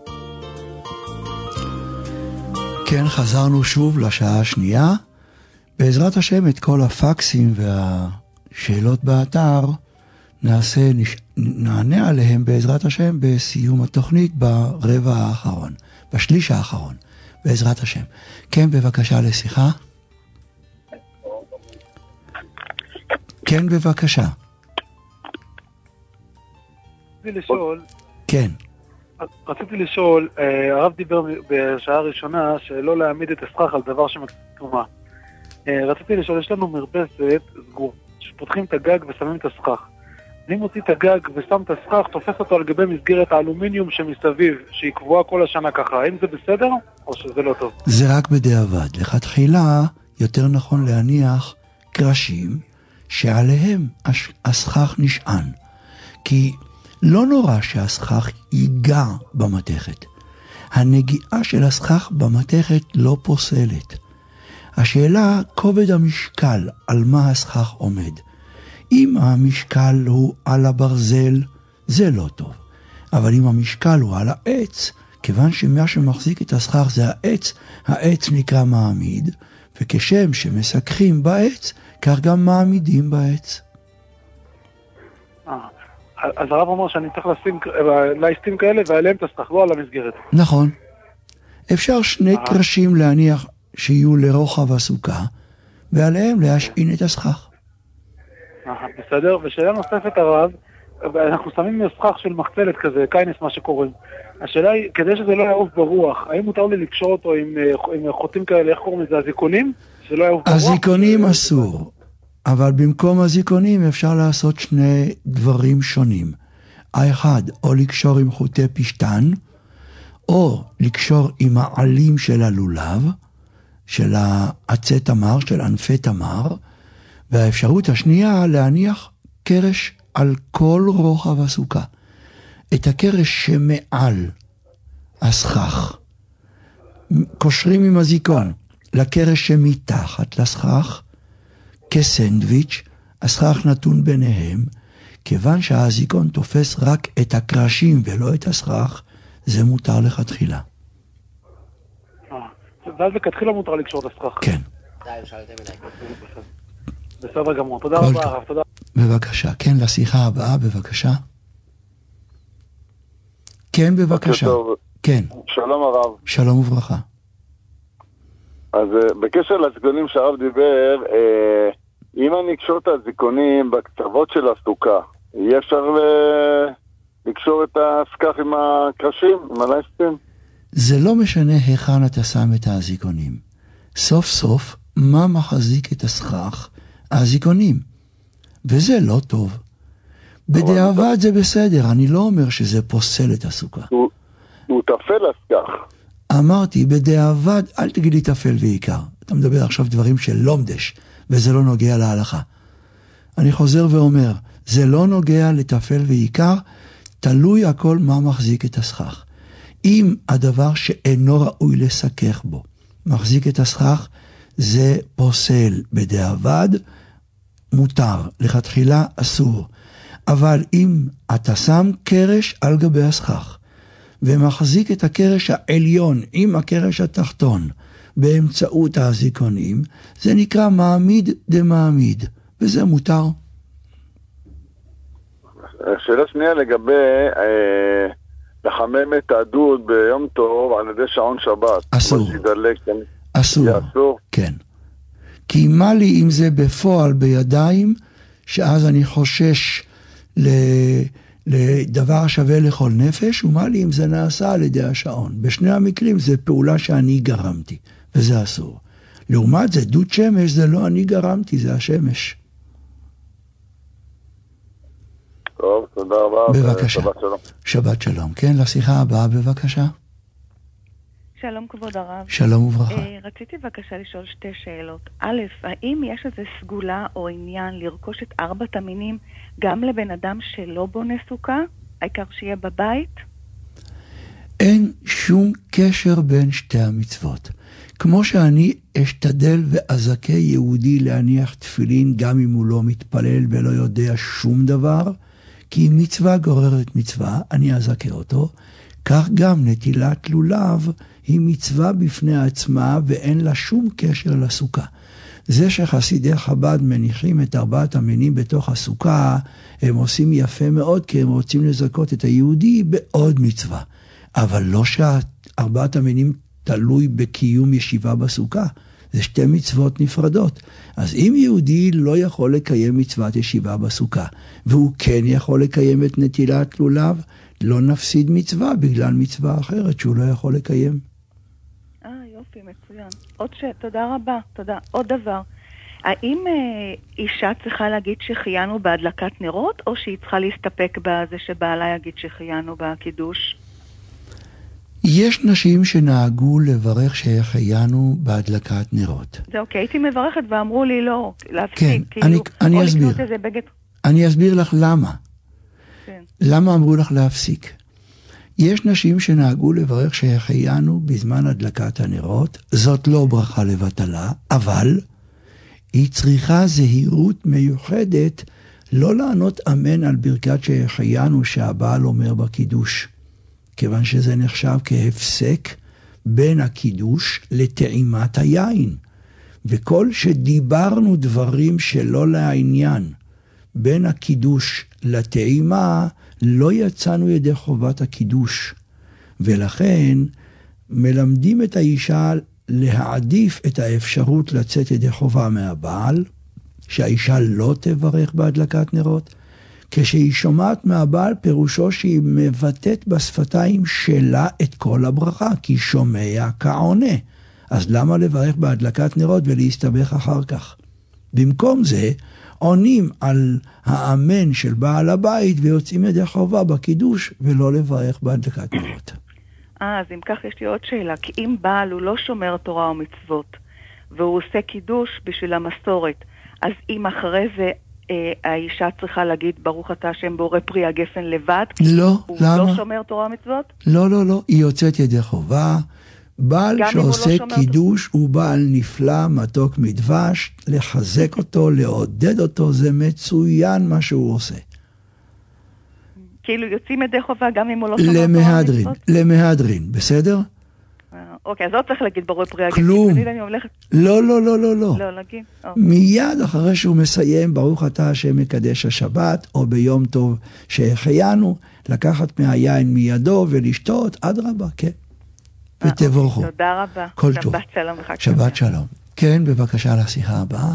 כן, חזרנו שוב לשעה השנייה. בעזרת השם את כל הפקסים והשאלות באתר נענה עליהם בעזרת השם בסיום התוכנית ברבע האחרון, בשליש האחרון, בעזרת השם. כן, בבקשה לשיחה. כן, בבקשה. כן. רציתי לשאול, הרב דיבר בשעה הראשונה שלא להעמיד את הסכך על דבר שמקטומה. רציתי לשאול, יש לנו מרפסת סגור, שפותחים את הגג ושמים את הסכך. אני מוציא את הגג ושם את הסכך, תופס אותו על גבי מסגרת האלומיניום שמסביב, שהיא קבועה כל השנה ככה. האם זה בסדר או שזה לא טוב? זה רק בדיעבד. לכתחילה יותר נכון להניח קרשים שעליהם הסכך נשען. כי לא נורא שהסכך ייגע במתכת. הנגיעה של הסכך במתכת לא פוסלת. השאלה, כובד המשקל על מה הסכך עומד. אם המשקל הוא על הברזל, זה לא טוב. אבל אם המשקל הוא על העץ, כיוון שמה שמחזיק את הסכך זה העץ, העץ נקרא מעמיד, וכשם שמסככים בעץ, כך גם מעמידים בעץ. אז הרב אומר שאני צריך להסתים כאלה ועליהם את הסכך, לא על המסגרת. נכון. אפשר שני קרשים להניח שיהיו לרוחב הסוכה, ועליהם להשעין את הסכך. בסדר, ושאלה נוספת הרב, אנחנו שמים סכך של מחצלת כזה, קיינס מה שקוראים. השאלה היא, כדי שזה לא יעוף ברוח, האם מותר לי לקשור אותו עם חוטים כאלה, איך קוראים לזה, הזיקונים? שלא יעוף ברוח? הזיקונים אסור. אבל במקום הזיקונים אפשר לעשות שני דברים שונים. האחד, או לקשור עם חוטי פשטן, או לקשור עם העלים של הלולב, של העצי תמר, של ענפי תמר, והאפשרות השנייה להניח קרש על כל רוחב הסוכה. את הקרש שמעל הסכך, קושרים עם הזיקון לקרש שמתחת לסכך, כסנדוויץ', הסכך נתון ביניהם, כיוון שהזיקון תופס רק את הקרשים ולא את הסכך, זה מותר לכתחילה. ואז לכתחילה מותר לקשור את הסכך. כן. בסדר גמור, תודה רבה הרב, תודה. בבקשה, כן, לשיחה הבאה, בבקשה. כן, בבקשה. כן. שלום הרב. שלום וברכה. אז בקשר לזיקונים שהרב דיבר, אם אני אקשור את הזיקונים בקצוות של הסוכה, יהיה אפשר לקשור את הסכך עם הקרשים, עם הלייסטים? זה לא משנה היכן אתה שם את הזיקונים. סוף סוף, מה מחזיק את הסכך? הזיקונים. וזה לא טוב. בדיעבד זה בסדר, אני לא אומר שזה פוסל את הסוכה. הוא תפל אז כך. אמרתי, בדיעבד, אל תגיד לי תפל ועיקר. אתה מדבר עכשיו דברים של לומדש, וזה לא נוגע להלכה. אני חוזר ואומר, זה לא נוגע לתפל ועיקר, תלוי הכל מה מחזיק את הסכך. אם הדבר שאינו ראוי לסכך בו מחזיק את הסכך, זה פוסל. בדיעבד מותר, לכתחילה אסור. אבל אם אתה שם קרש על גבי הסכך, ומחזיק את הקרש העליון עם הקרש התחתון, באמצעות הזיכונים, זה נקרא מעמיד דמעמיד, וזה מותר. שאלה שנייה לגבי לחמם את הדוד ביום טוב על ידי שעון שבת. אסור. אסור. כן. כי מה לי אם זה בפועל בידיים, שאז אני חושש לדבר שווה לכל נפש, ומה לי אם זה נעשה על ידי השעון. בשני המקרים זה פעולה שאני גרמתי, וזה אסור. לעומת זה, דוד שמש זה לא אני גרמתי, זה השמש. טוב, תודה רבה. בבקשה. שבת שלום. שבת שלום. כן, לשיחה הבאה בבקשה. שלום כבוד הרב. שלום וברכה. רציתי בבקשה לשאול שתי שאלות. א', האם יש איזו סגולה או עניין לרכוש את 4 המינים גם לבן אדם שלא בונה סוכה? העיקר שיהיה בבית? אין שום קשר בין שתי המצוות. כמו שאני אשתדל ואזכה יהודי להניח תפילין גם אם הוא לא מתפלל ולא יודע שום דבר, כי מצווה גוררת מצווה, אני אזכה אותו, כך גם נטילת לולב היא מצווה בפני עצמה ואין לה שום קשר לסוכה. זה שחסידי חב"ד מניחים את 4 המינים בתוך הסוכה, הם עושים יפה מאוד כי הם רוצים לזכות את היהודי בעוד מצווה. אבל לא ש4 המינים תלוי בקיום ישיבה בסוכה. זה 2 מצוות נפרדות. אז אם יהודי לא יכול לקיים מצוות ישיבה בסוכה, והוא כן יכול לקיים את נטילת לולב, לא נפסיד מצווה בגלל מצווה אחרת שהוא לא יכול לקיים. יופי, מצוין. תודה רבה, תודה. עוד דבר, האם אישה צריכה להגיד שחיינו בהדלקת נרות, או שהיא צריכה להסתפק בזה שבעלה יגיד שחיינו בקידוש? יש נשים שנהגו לברך שהחיינו בהדלקת נרות. זה אוקיי, הייתי מברכת ואמרו לי לא, להפסיק. כן, כאילו, אני אסביר. אני אסביר לך למה. כן. למה אמרו לך להפסיק? יש נשים שנהגו לברך שהחיינו בזמן הדלקת הנרות, זאת לא ברכה לבטלה, אבל היא צריכה זהירות מיוחדת לא לענות אמן על ברכת שהחיינו שהבעל אומר בקידוש, כיוון שזה נחשב כהפסק בין הקידוש לטעימת היין. וכל שדיברנו דברים שלא לעניין בין הקידוש לטעימה, לא יצאנו ידי חובת הקידוש. ולכן מלמדים את האישה להעדיף את האפשרות לצאת ידי חובה מהבעל, שהאישה לא תברך בהדלקת נרות, כשהיא שומעת מהבעל פירושו שהיא מבטאת בשפתיים שלה את כל הברכה, כי שומע כעונה. אז למה לברך בהדלקת נרות ולהסתבך אחר כך? במקום זה, עונים על האמן של בעל הבית ויוצאים ידי חובה בקידוש ולא לברך בהדלקת נרות. אז אם כך יש לי עוד שאלה, כי אם בעל הוא לא שומר תורה ומצוות והוא עושה קידוש בשביל המסורת, אז אם אחרי זה האישה צריכה להגיד ברוך אתה השם בורא פרי הגפן לבד? לא, הוא למה? הוא לא שומר תורה ומצוות? לא, היא יוצאת ידי חובה. בעל שעושה לא קידוש הוא בעל נפלא, מתוק מדבש, לחזק אותו, לעודד אותו, זה מצוין מה שהוא עושה. כאילו יוצאים ידי חובה גם אם הוא לא שומר תורה ומצוות? למהדרין, בסדר? אוקיי, אז לא צריך להגיד בורא פרי הגפן. כלום. לא. לא, להגיד. מיד אחרי שהוא מסיים, ברוך אתה השם מקדש השבת, או ביום טוב שהחיינו, לקחת מהיין מידו ולשתות, עד רבה, כן. ותבורכו. תודה רבה. כל טוב. שבת שלום. שבת שלום. כן, בבקשה לשיחה הבאה.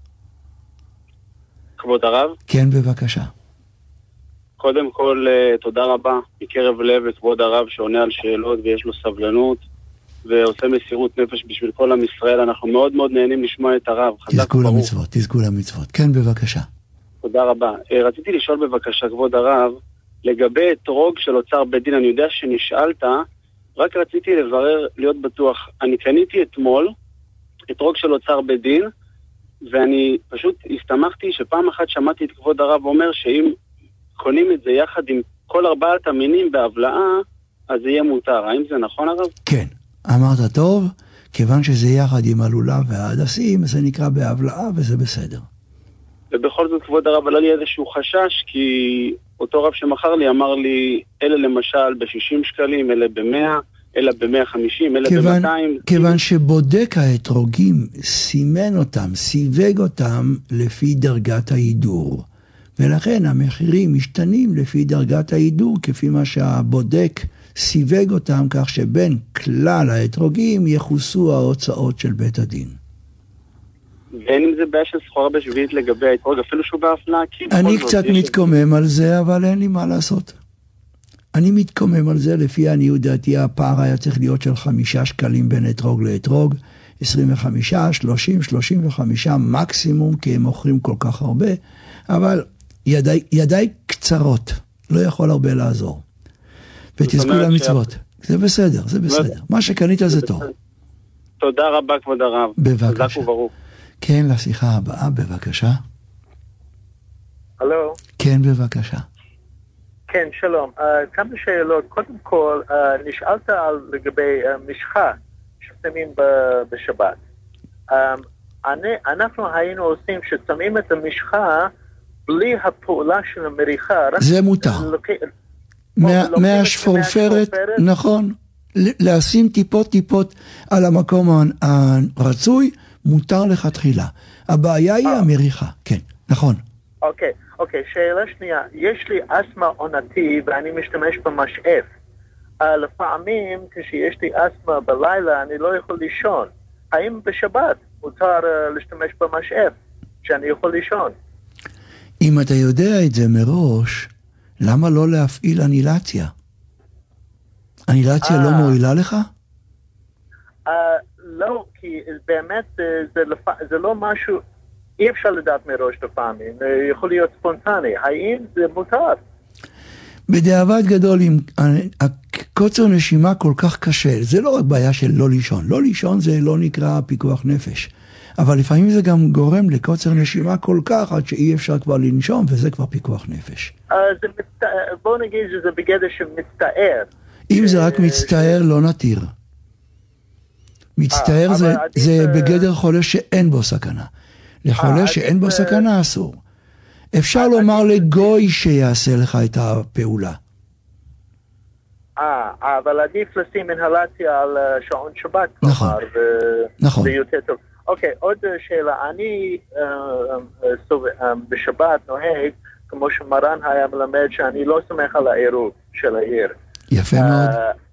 כבוד הרב? כן, בבקשה. קודם כל, תודה רבה מקרב לב לכבוד הרב שעונה על שאלות ויש לו סבלנות ועושה מסירות נפש בשביל כל עם ישראל. אנחנו מאוד מאוד נהנים לשמוע את הרב. תזכו למצוות. כן, בבקשה. תודה רבה. רציתי לשאול בבקשה, כבוד הרב, לגבי אתרוג של אוצר בית דין, אני יודע שנשאלת, רק רציתי לברר, להיות בטוח. אני קניתי אתמול אתרוג של אוצר בית דין, ואני פשוט הסתמכתי שפעם אחת שמעתי את כבוד הרב אומר שאם קונים את זה יחד עם כל 4 המינים בהבלעה, אז זה יהיה מותר. האם זה נכון הרב? כן, אמרת טוב, כיוון שזה יחד עם הלולב וההדסים, זה נקרא בהבלעה וזה בסדר. ובכל זאת כבוד הרב עלה לי איזשהו חשש, כי אותו רב שמכר לי אמר לי, אלה למשל ב-60 שקלים, אלה ב-100, אלה ב-150, אלה ב-200. כיוון שבודק האתרוגים סימן אותם, סיווג אותם לפי דרגת ההידור. ולכן המחירים משתנים לפי דרגת ההידור, כפי מה שהבודק סיווג אותם, כך שבין כלל האתרוגים יחוסו ההוצאות של בית הדין. ואין אם זה בעיה של סחורה בשביעית לגבי האתרוג, אפילו שהוא בהפלאה. אני קצת מתקומם על זה, אבל אין לי מה לעשות. אני מתקומם על זה, לפי עניות דעתי הפער היה צריך להיות של 5 שקלים בין אתרוג לאתרוג, 25, 30, 35 מקסימום, כי הם מוכרים כל כך הרבה, אבל ידיי קצרות, לא יכול הרבה לעזור. ותזכו למצוות. זה בסדר, זה בסדר. מה שקנית זה טוב. תודה רבה כבוד הרב. בבקשה. כן, לשיחה הבאה, בבקשה. הלו. כן, בבקשה. כן, שלום. כמה שאלות. קודם כל, נשאלת לגבי משחה ששמים בשבת. אנחנו היינו עושים ששמים את המשחה בלי הפעולה של המריחה. זה מותר. מהשפורפרת, נכון. לשים טיפות על המקום הרצוי, מותר לך תחילה. הבעיה היא המריחה, כן, נכון. אוקיי, שאלה שנייה. יש לי אסמה עונתי ואני משתמש במשאף. לפעמים כשיש לי אסמה בלילה אני לא יכול לישון. האם בשבת מותר להשתמש במשאף שאני יכול לישון? אם אתה יודע את זה מראש, למה לא להפעיל אנילציה? אנילציה לא מועילה לך? לא, כי באמת זה לא משהו, אי אפשר לדעת מראש לפעמים, יכול להיות ספונטני. האם זה מותר? בדיעבד גדול, אם הקוצר נשימה כל כך קשה, זה לא רק בעיה של לא לישון. לא לישון זה לא נקרא פיקוח נפש. אבל לפעמים זה גם גורם לקוצר נשימה כל כך, עד שאי אפשר כבר לנשום, וזה כבר פיקוח נפש. בוא נגיד שזה בגדר שמצטער. אם זה רק מצטער, לא נתיר. מצטער זה בגדר חולה שאין בו סכנה. לחולה שאין בו סכנה אסור. אפשר לומר לגוי שיעשה לך את הפעולה. אבל עדיף לשים אינהלציה על שעון שבת. נכון. זה יותר טוב. אוקיי, עוד שאלה. אני בשבת נוהג, כמו שמרן היה מלמד, שאני לא סומך על העירוב של העיר. יפה מאוד.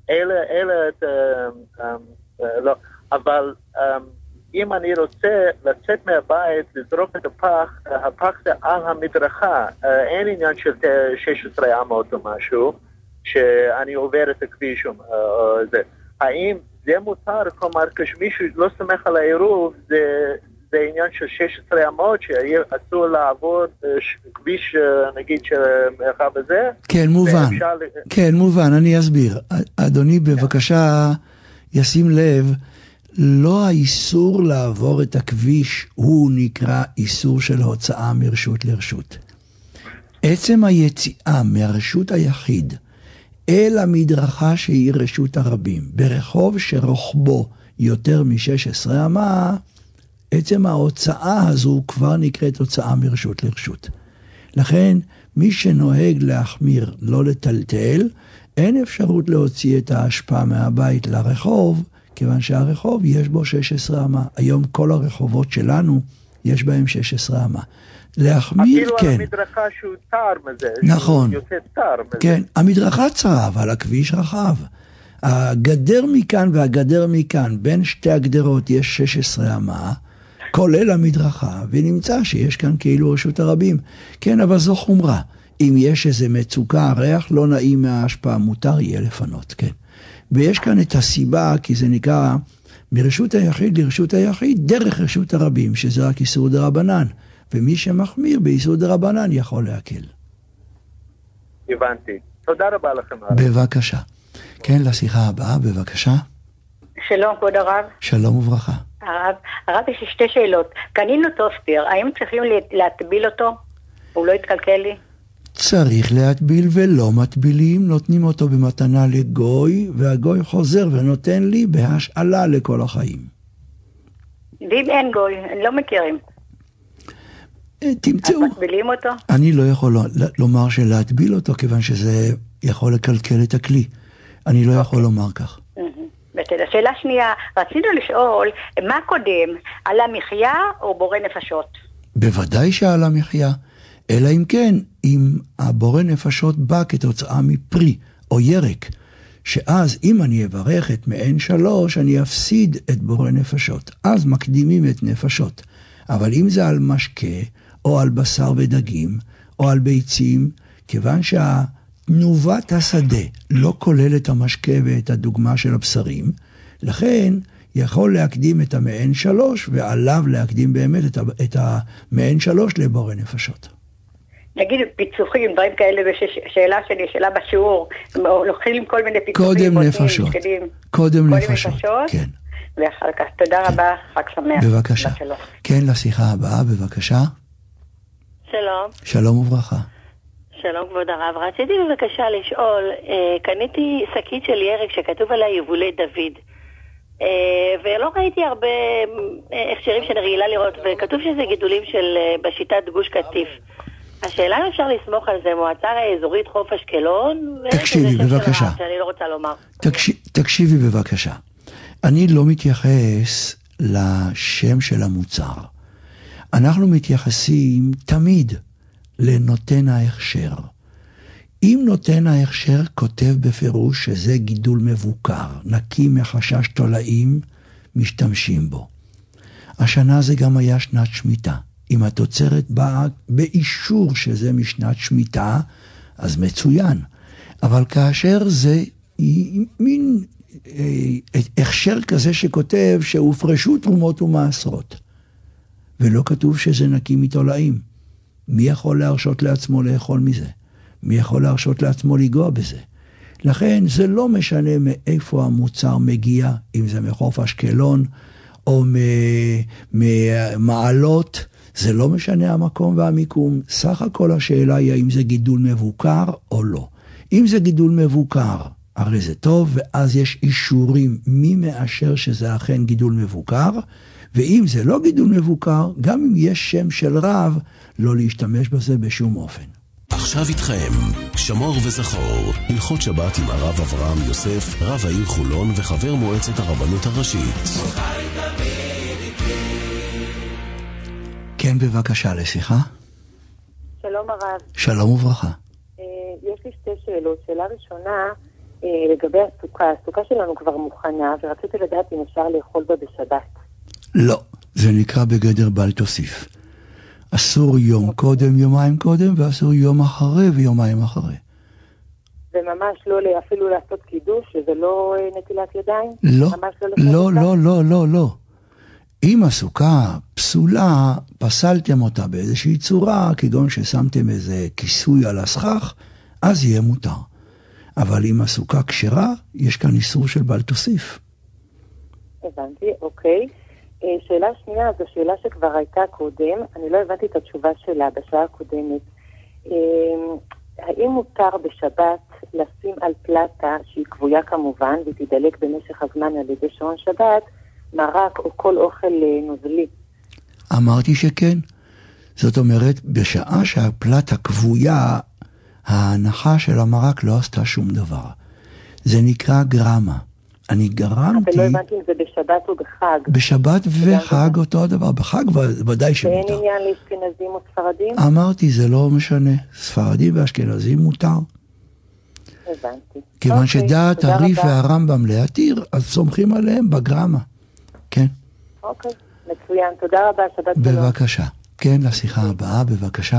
לא, אבל אם אני רוצה לצאת מהבית, לזרוק את הפח זה על המדרכה. אין עניין של 16 אמות או משהו, שאני עובר את הכביש או זה. האם זה מותר? כלומר, כשמישהו לא סומך על העירוב, זה עניין של 16 אמות, שאסור לעבור כביש, נגיד, שמרחב הזה? כן, מובן. כן, מובן, אני אסביר. אדוני, בבקשה, ישים לב, לא האיסור לעבור את הכביש הוא נקרא איסור של הוצאה מרשות לרשות. עצם היציאה מהרשות היחיד אל המדרכה שהיא רשות הרבים, ברחוב שרוחבו יותר מ-16 אמה, עצם ההוצאה הזו כבר נקראת הוצאה מרשות לרשות. לכן, מי שנוהג להחמיר, לא לטלטל, אין אפשרות להוציא את ההשפעה מהבית לרחוב, כיוון שהרחוב יש בו 16 אמה. היום כל הרחובות שלנו יש בהם 16 אמה. להחמיר, כן. אפילו על המדרכה שהוא צר מזה. נכון. שהוא יוצא צר מזה. כן, המדרכה צרה, אבל הכביש רחב. הגדר מכאן והגדר מכאן, בין שתי הגדרות יש 16 אמה, כולל המדרכה, ונמצא שיש כאן כאילו רשות הרבים. כן, אבל זו חומרה. אם יש איזה מצוקה, ריח לא נעים מההשפעה, מותר יהיה לפנות, כן. ויש כאן את הסיבה, כי זה נקרא מרשות היחיד לרשות היחיד, דרך רשות הרבים, שזה רק איסור דרבנן. ומי שמחמיר ביסוד רבנן יכול להקל. הבנתי. תודה רבה לכם. בבקשה. כן, לשיחה הבאה, בבקשה. שלום, כבוד הרב. שלום וברכה. הרב, יש לי שתי שאלות. קנינו טוסטר, האם צריכים להטביל אותו? הוא לא יתקלקל לי? צריך להטביל ולא מטבילים, נותנים אותו במתנה לגוי, והגוי חוזר ונותן לי בהשאלה לכל החיים. ואם אין גוי, אני לא מכירים. תמצאו. אז מטבילים אותו? אני לא יכול לומר שלהטביל אותו, כיוון שזה יכול לקלקל את הכלי. אני לא יכול לומר כך. השאלה שנייה, רצינו לשאול, מה קודם, על המחיה או בורא נפשות? בוודאי שעל המחיה, אלא אם כן, אם הבורא נפשות בא כתוצאה מפרי או ירק, שאז אם אני אברך את מעין 3, אני אפסיד את בורא נפשות. אז מקדימים את נפשות. אבל אם זה על משקה, או על בשר ודגים, או על ביצים, כיוון תנובת השדה לא כולל את המשקה ואת הדוגמה של הבשרים, לכן יכול להקדים את המעין 3, ועליו להקדים באמת את המעין 3 לבורא נפשות. נגיד פיצוחים, דברים כאלה, שאלה שלי, שאלה בשיעור, לוקחים כל מיני פיצוחים. קודם נפשות. קודם נפשות, כן. ואחר כך, תודה רבה, חג שמח. בבקשה. כן, לשיחה הבאה, בבקשה. שלום. שלום וברכה. שלום כבוד הרב, רציתי בבקשה לשאול, קניתי שקית של ירק שכתוב עליה יבולי דוד, ולא ראיתי הרבה הכשרים שאני רגילה לראות, וכתוב שזה גידולים של בשיטת גוש קטיף. השאלה אם אפשר לסמוך על זה, מועצה האזורית חוף אשקלון, תקשיבי בבקשה. שאני לא רוצה לומר. תקשיבי בבקשה. אני לא מתייחס לשם של המוצר. אנחנו מתייחסים תמיד לנותן ההכשר. אם נותן ההכשר כותב בפירוש שזה גידול מבוקר, נקי מחשש תולעים, משתמשים בו. השנה זה גם היה שנת שמיטה. אם התוצרת באה באישור שזה משנת שמיטה, אז מצוין. אבל כאשר זה מין הכשר כזה שכותב שהופרשו תרומות ומעשרות, ולא כתוב שזה נקי מתולעים, מי יכול להרשות לעצמו לאכול מזה? מי יכול להרשות לעצמו לגוע בזה? לכן זה לא משנה מאיפה המוצר מגיע, אם זה מחוף אשקלון או ממעלות, זה לא משנה המקום והמיקום. סך הכל השאלה היא האם זה גידול מבוקר או לא. אם זה גידול מבוקר, הרי זה טוב, ואז יש אישורים מי מאשר שזה אכן גידול מבוקר, ואם זה לא גידול מבוקר, גם אם יש שם של רב, לא להשתמש בזה בשום אופן. עכשיו איתכם, שמור וזכור, הלכות שבת עם הרב אברהם יוסף, רב העיר חולון וחבר מועצת הרבנות הראשית. כן, בבקשה, לשיחה. שלום הרב. שלום וברכה. יש לי שתי שאלות. שאלה ראשונה, לגבי הסוכה. הסוכה שלנו כבר מוכנה, ורציתי לדעת אם אפשר לאכול בה בשבת. לא, זה נקרא בגדר בל תוסיף. אסור יום קודם, יומיים קודם, ואסור יום אחרי ויומיים אחרי. וממש לא אפילו לעשות קידוש, שזה לא נטילת ידיים? לא. אם הסוכה פסולה, פסלתם אותה באיזושהי צורה, כגון ששמתם איזה כיסוי על הסכך, אז יהיה מותר. אבל אם הסוכה כשרה, יש כאן איסור של בל תוסיף. הבנתי, אוקיי. שאלה שנייה, זו שאלה שכבר הייתה קודם, אני לא הבנתי את התשובה שלה בשעה הקודמת. האם מותר בשבת לשים על פלטה, שהיא קבויה כמובן, ותדלק במשך הזמן על ידי שעון שבת, מרק או כל אוכל נוזלי? אמרתי שכן. זאת אומרת, בשעה שהפלטה קבויה, ההנחה של המרק לא עשתה שום דבר. זה נקרא גרמה. אני גרמתי... אבל לא הבנתי אם זה בשבת או בחג. בשבת וחג אותו הדבר. בחג ודאי שמותר. ואין עניין לאשכנזים או ספרדים? אמרתי, זה לא משנה. ספרדים ואשכנזים מותר. הבנתי. כיוון שדעת הריף והרמב"ם להתיר, אז סומכים עליהם בגרמה. כן. אוקיי, מצוין. תודה רבה, שבת שלום. בבקשה. כן, לשיחה הבאה, בבקשה.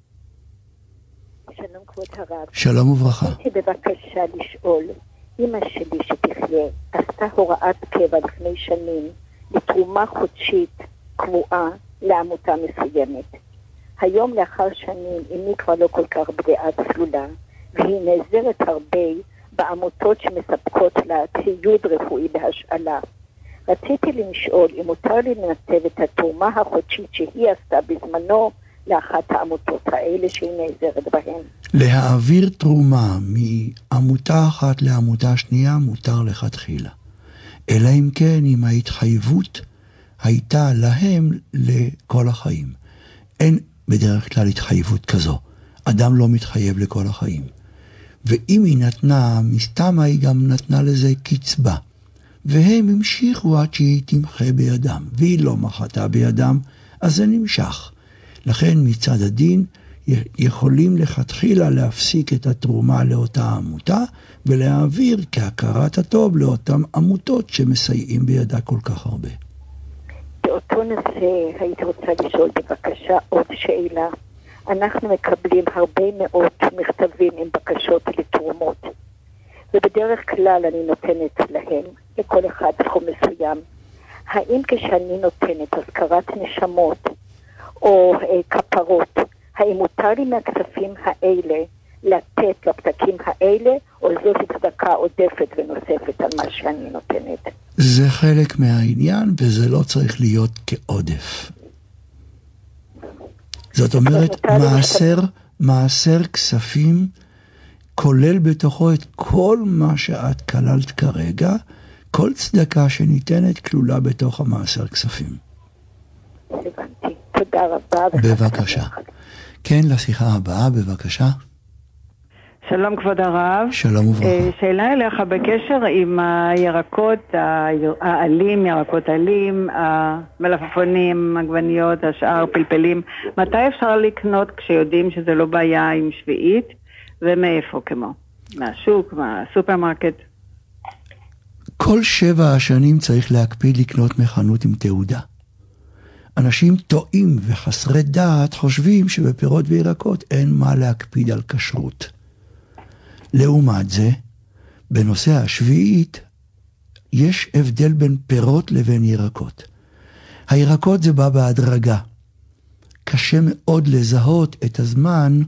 שלום כבוד הרב. שלום וברכה. הייתי בבקשה לשאול, אמא שלי שתחיה עשתה הוראת קבע לפני שנים לתרומה חודשית קבועה לעמותה מסוימת. היום לאחר שנים, אמי כבר לא כל כך בדעה צלולה, והיא נעזרת הרבה בעמותות שמספקות לה ציוד רפואי בהשאלה. רציתי לשאול אם מותר לי לנתב את התרומה החודשית שהיא עשתה בזמנו לאחת העמותות האלה שהיא נעזרת בהן. להעביר תרומה מעמותה אחת לעמותה שנייה מותר לכתחילה. אלא אם כן, אם ההתחייבות הייתה להם לכל החיים. אין בדרך כלל התחייבות כזו. אדם לא מתחייב לכל החיים. ואם היא נתנה, מסתמה היא גם נתנה לזה קצבה. והם המשיכו עד שהיא תמחה בידם. והיא לא מחתה בידם, אז זה נמשך. לכן מצד הדין יכולים לכתחילה להפסיק את התרומה לאותה עמותה, ולהעביר כהכרת הטוב לאותן עמותות שמסייעים בידה כל כך הרבה. באותו נושא הייתי רוצה לשאול בבקשה עוד שאלה. אנחנו מקבלים הרבה מאוד מכתבים עם בקשות לתרומות, ובדרך כלל אני נותנת להם, לכל אחד סכום מסוים. האם כשאני נותנת הזכרת נשמות או כפרות, האם מותר לי מהכספים האלה לתת לפתקים האלה, או זאת צדקה עודפת ונוספת על מה שאני נותנת? זה חלק מהעניין, וזה לא צריך להיות כעודף. זאת אומרת, מעשר כספים כולל בתוכו את כל מה שאת כללת כרגע, כל צדקה שניתנת כלולה בתוך המעשר כספים. הבנתי. תודה רבה. בבקשה. כן, לשיחה הבאה, בבקשה. שלום כבוד הרב. שלום וברכה. שאלה אליך בקשר עם הירקות העלים, ירקות עלים, המלפפונים, עגבניות, השאר, פלפלים. מתי אפשר לקנות כשיודעים שזה לא בעיה עם שביעית, ומאיפה כמו? מהשוק, מהסופרמרקט? כל 7 השנים צריך להקפיד לקנות מחנות עם תעודה. אנשים טועים וחסרי דעת חושבים שבפירות וירקות אין מה להקפיד על כשרות. לעומת זה, בנושא השביעית, יש הבדל בין פירות לבין ירקות. הירקות זה בא בהדרגה. קשה מאוד לזהות את הזמן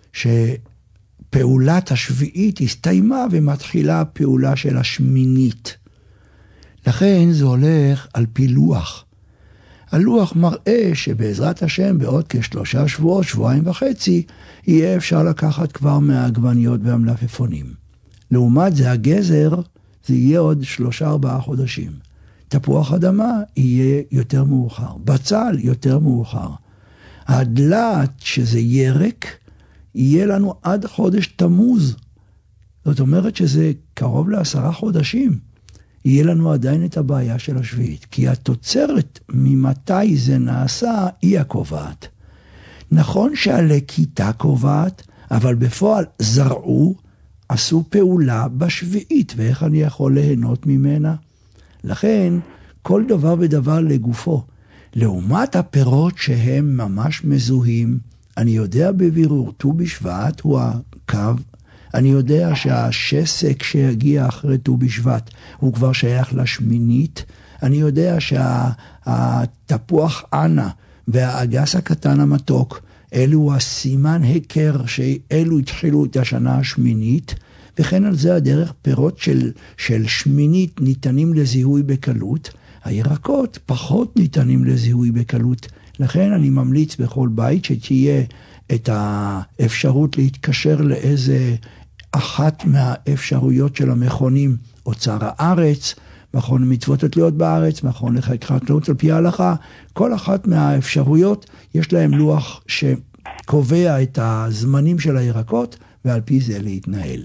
שפעולת השביעית הסתיימה ומתחילה הפעולה של השמינית. לכן זה הולך על פי לוח. הלוח מראה שבעזרת השם בעוד כ3 שבועות, 2.5 שבועות, יהיה אפשר לקחת כבר מהעגבניות והמלפפונים. לעומת זה הגזר, זה יהיה עוד 3-4 חודשים. תפוח אדמה יהיה יותר מאוחר. בצל יותר מאוחר. הדלת, שזה ירק, יהיה לנו עד חודש תמוז. זאת אומרת שזה קרוב ל10 חודשים. יהיה לנו עדיין את הבעיה של השביעית, כי התוצרת ממתי זה נעשה היא הקובעת. נכון שהלקיטה קובעת, אבל בפועל זרעו, עשו פעולה בשביעית, ואיך אני יכול ליהנות ממנה? לכן כל דבר ודבר לגופו. לעומת הפירות שהם ממש מזוהים, אני יודע בבירור, ט"ו בשבט הוא הקו, אני יודע שהשסק שיגיע אחרי ט"ו בשבט הוא כבר שייך לשמינית. אני יודע שהתפוח ענה והאגס הקטן המתוק, אלו הסימן היכר שאלו התחילו את השנה השמינית, וכן על זה הדרך פירות של שמינית ניתנים לזיהוי בקלות, הירקות פחות ניתנים לזיהוי בקלות. לכן אני ממליץ בכל בית שתהיה את האפשרות להתקשר לאיזה אחת מהאפשרויות של המכונים, אוצר הארץ, מכון מצוות התלויות בארץ, מכון לחקלאות על פי ההלכה, כל אחת מהאפשרויות יש להם לוח שקובע את הזמנים של הירקות, ועל פי זה להתנהל.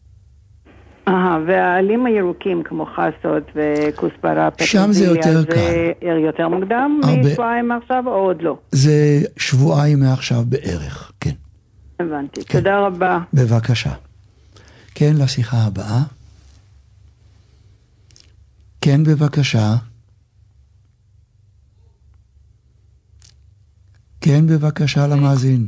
והעלים הירוקים כמו חסות וכוסברה, שם זה יותר קל. זה יותר מוקדם משבועיים מעכשיו או עוד לא? זה שבועיים מעכשיו בערך, כן. הבנתי, כן. תודה רבה. בבקשה. כן, לשיחה הבאה. כן, בבקשה. כן, בבקשה למאזין.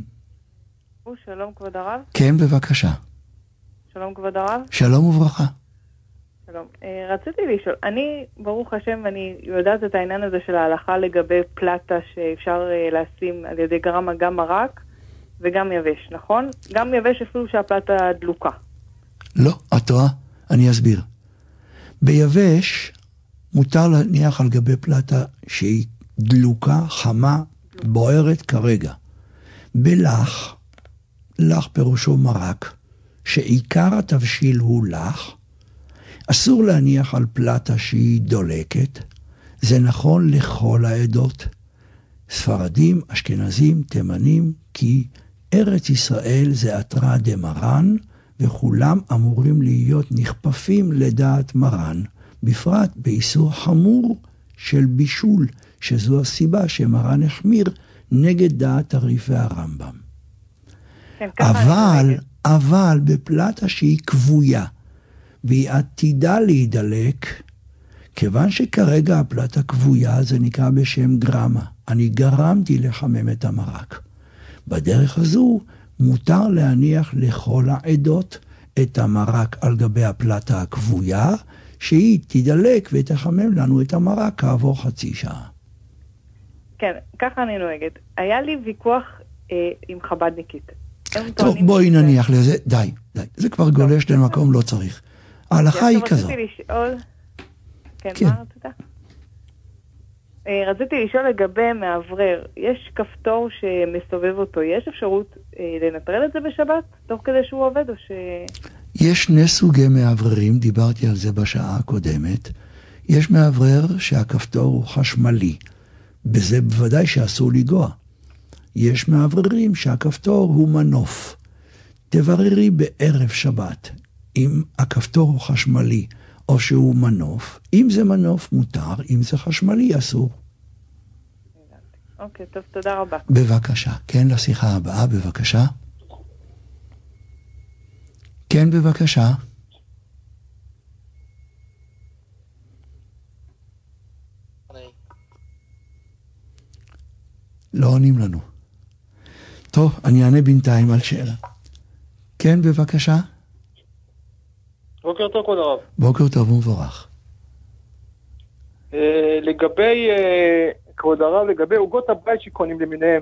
שלום כבוד הרב. כן, בבקשה. שלום כבוד הרב. שלום וברכה. שלום. רציתי לשאול, אני, ברוך השם, אני יודעת את העניין הזה של ההלכה לגבי פלטה שאפשר לשים על ידי גרמה גם מרק וגם יבש, נכון? גם יבש אפילו שהפלטה דלוקה. לא, את טועה, אני אסביר. ביבש מותר להניח על גבי פלטה שהיא דלוקה, חמה, בוערת כרגע. בלח, לח פירושו מרק, שעיקר התבשיל הוא לח, אסור להניח על פלטה שהיא דולקת. זה נכון לכל העדות, ספרדים, אשכנזים, תימנים, כי ארץ ישראל זה אתרא דמרן, וכולם אמורים להיות נכפפים לדעת מרן, בפרט באיסור חמור של בישול, שזו הסיבה שמרן החמיר נגד דעת תרי"ף והרמב"ם. אבל בפלטה שהיא כבויה, והיא עתידה להידלק, כיוון שכרגע הפלטה כבויה, זה נקרא בשם גרמה. אני גרמתי לחמם את המרק. בדרך הזו מותר להניח לכל העדות את המרק על גבי הפלטה הכבויה, שהיא תידלק ותחמם לנו את המרק כעבור חצי שעה. כן, ככה אני נוהגת. היה לי ויכוח עם חבדניקית. טוב, בואי נניח לזה, די. זה כבר גולש למקום, לא צריך. ההלכה היא כזו. רציתי לשאול, כן, מה רצית? רציתי לשאול לגבי מאוורר, יש כפתור שמסובב אותו, יש אפשרות לנטרל את זה בשבת, תוך כדי שהוא עובד או ש... יש שני סוגי מאווררים, דיברתי על זה בשעה הקודמת. יש מאוורר שהכפתור הוא חשמלי, בזה בוודאי שאסור לגוע. יש מאווררים שהכפתור הוא מנוף. תבררי בערב שבת, אם הכפתור הוא חשמלי או שהוא מנוף. אם זה מנוף מותר, אם זה חשמלי אסור. אוקיי, טוב, תודה רבה. בבקשה. כן, לשיחה הבאה, בבקשה. כן, בבקשה. לא עונים לנו. טוב, אני אענה בינתיים על שאלה. כן, בבקשה. בוקר טוב, כבוד הרב. בוקר טוב ומבורך. לגבי, כבוד הרב, לגבי עוגות הבית שקונים למיניהם.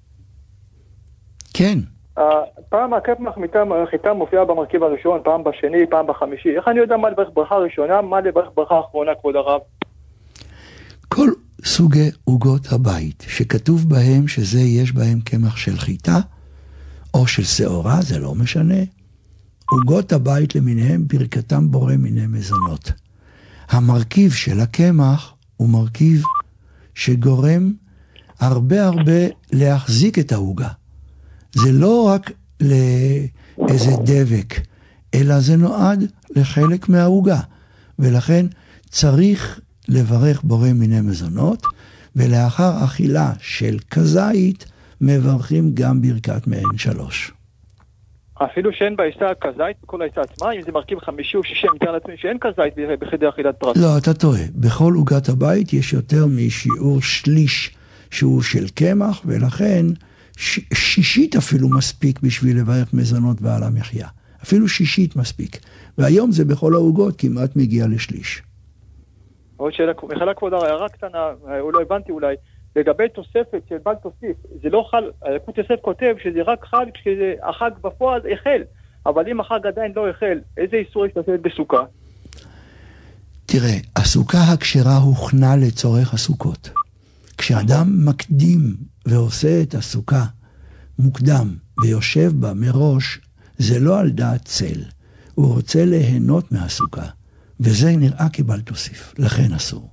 כן. פעם הקמח חיטה מופיעה במרכיב הראשון, פעם בשני, פעם בחמישי. איך אני יודע מה לברך ברכה ראשונה, מה לברך ברכה אחרונה, כבוד הרב? כל סוגי עוגות הבית שכתוב בהם שזה יש בהם קמח של חיטה או של שעורה, זה לא משנה. עוגות הבית למיניהם ברכתם בורא מיני מזונות. המרכיב של הקמח הוא מרכיב שגורם הרבה להחזיק את העוגה. זה לא רק לאיזה דבק, אלא זה נועד לחלק מהעוגה. ולכן צריך לברך בורא מיני מזונות, ולאחר אכילה של כזית מברכים גם ברכת מעין 3. אפילו שאין בעיסה כזית בכל העיסה עצמה, אם זה מרכיב 5 או 6, מתאר לעצמי שאין כזית בחדר אכילת פרט. לא, אתה טועה. בכל עוגת הבית יש יותר משיעור שליש שהוא של קמח, ולכן שישית אפילו מספיק בשביל לברך מזונות ועל המחיה. אפילו שישית מספיק. והיום זה בכל העוגות כמעט מגיע לשליש. עוד שאלה, מחילה כבוד הערה קטנה, לא הבנתי אולי, לגבי תוספת של בל תוסיף, זה לא חל, הלקוט יוסף כותב שזה רק חל כשהחג בפועל החל, אבל אם החג עדיין לא החל, איזה איסור יש לשבת בסוכה? תראה, הסוכה הכשרה הוכנה לצורך הסוכות. כשאדם מקדים ועושה את הסוכה מוקדם ויושב בה מראש, זה לא על דעת צל. הוא רוצה ליהנות מהסוכה, וזה נראה כבל תוסיף, לכן אסור.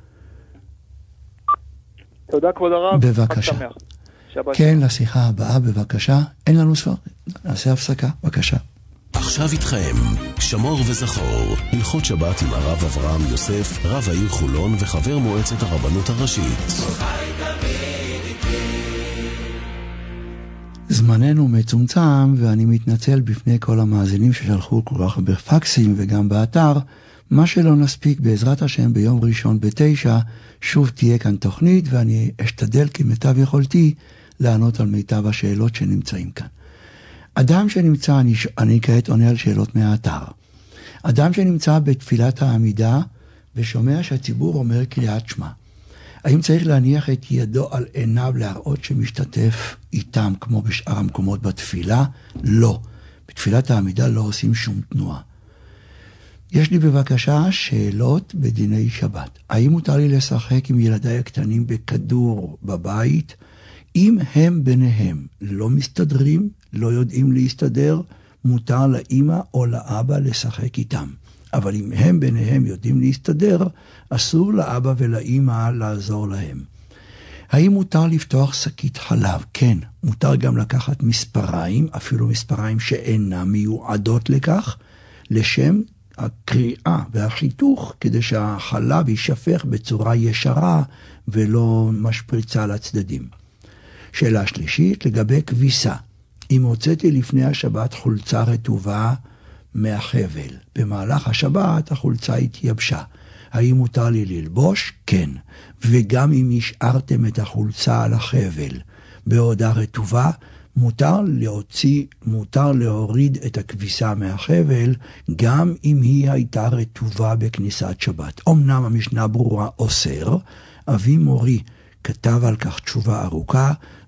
תודה כבוד הרב. בבקשה. כן, לשיחה הבאה, בבקשה. אין לנו ספר, נעשה הפסקה, בבקשה. עכשיו איתכם, שמור וזכור, הלכות שבת עם הרב אברהם יוסף, רב העיר חולון וחבר מועצת הרבנות הראשית. זמננו מצומצם, ואני מתנצל בפני כל המאזינים ששלחו כל כך בפקסים וגם באתר. מה שלא נספיק בעזרת השם ביום ראשון ב9, שוב תהיה כאן תוכנית, ואני אשתדל כמיטב יכולתי לענות על מיטב השאלות שנמצאים כאן. אדם שנמצא, אני כעת עונה על שאלות מהאתר. אדם שנמצא בתפילת העמידה ושומע שהציבור אומר קריאת שמע, האם צריך להניח את ידו על עיניו להראות שמשתתף איתם כמו בשאר המקומות בתפילה? לא. בתפילת העמידה לא עושים שום תנועה. יש לי בבקשה שאלות בדיני שבת. האם מותר לי לשחק עם ילדיי הקטנים בכדור בבית? אם הם ביניהם לא מסתדרים, לא יודעים להסתדר, מותר לאמא או לאבא לשחק איתם. אבל אם הם ביניהם יודעים להסתדר, אסור לאבא ולאמא לעזור להם. האם מותר לפתוח שקית חלב? כן. מותר גם לקחת מספריים, אפילו מספריים שאינם מיועדות לכך, לשם הקריאה והחיתוך, כדי שהחלב יישפך בצורה ישרה ולא משפריצה לצדדים. שאלה שלישית, לגבי כביסה. אם הוצאתי לפני השבת חולצה רטובה מהחבל, במהלך השבת החולצה התייבשה. האם מותר לי ללבוש? כן. וגם אם השארתם את החולצה על החבל בעודה רטובה, מותר להוריד את הכביסה מהחבל, גם אם היא הייתה רטובה בכניסת שבת. אמנם המשנה ברורה אוסר, אבי מורי כתב על כך תשובה ארוכה,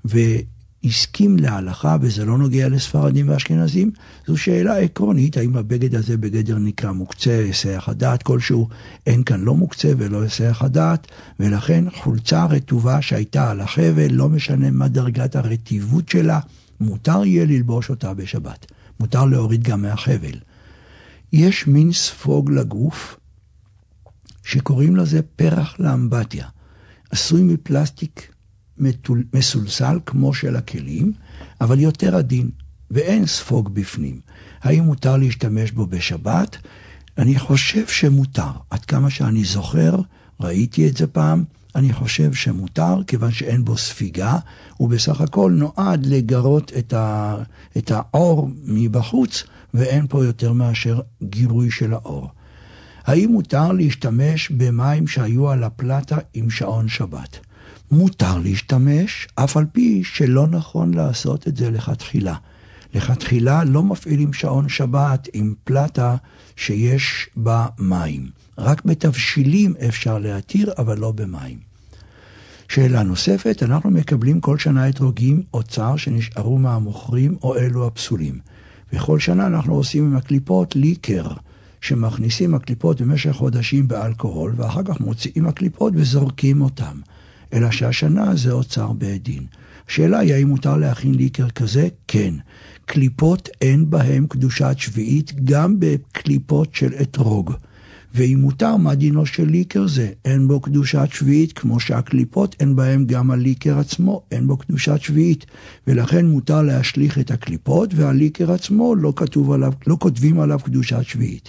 והסכים להלכה, וזה לא נוגע לספרדים ואשכנזים. זו שאלה עקרונית, האם הבגד הזה בגדר נקרא מוקצה, היסח הדעת, כלשהו, אין כאן לא מוקצה ולא היסח הדעת, ולכן חולצה רטובה שהייתה על החבל, לא משנה מה דרגת הרטיבות שלה, מותר יהיה ללבוש אותה בשבת. מותר להוריד גם מהחבל. יש מין ספוג לגוף, שקוראים לזה פרח לאמבטיה. עשוי מפלסטיק מסולסל כמו של הכלים, אבל יותר עדין, ואין ספוג בפנים. האם מותר להשתמש בו בשבת? אני חושב שמותר. עד כמה שאני זוכר, ראיתי את זה פעם, אני חושב שמותר, כיוון שאין בו ספיגה, ובסך הכל נועד לגרות את האור מבחוץ, ואין פה יותר מאשר גירוי של האור. האם מותר להשתמש במים שהיו על הפלטה עם שעון שבת? מותר להשתמש, אף על פי שלא נכון לעשות את זה לכתחילה. לכתחילה לא מפעילים שעון שבת עם פלטה שיש בה מים. רק בתבשילים אפשר להתיר, אבל לא במים. שאלה נוספת, אנחנו מקבלים כל שנה אתרוגים אוצר שנשארו מהמוכרים או אלו הפסולים. וכל שנה אנחנו עושים עם הקליפות ליקר, שמכניסים הקליפות במשך חודשים באלכוהול, ואחר כך מוציאים הקליפות וזורקים אותם. אלא שהשנה זה אוצר בעדין. השאלה היא, האם מותר להכין ליקר כזה? כן. קליפות אין בהם קדושת שביעית, גם בקליפות של אתרוג. ואם מותר, מה דינו של ליקר זה? אין בו קדושת שביעית, כמו שהקליפות אין בהם גם הליקר עצמו, אין בו קדושת שביעית. ולכן מותר להשליך את הקליפות, והליקר עצמו לא כותבים עליו קדושת שביעית.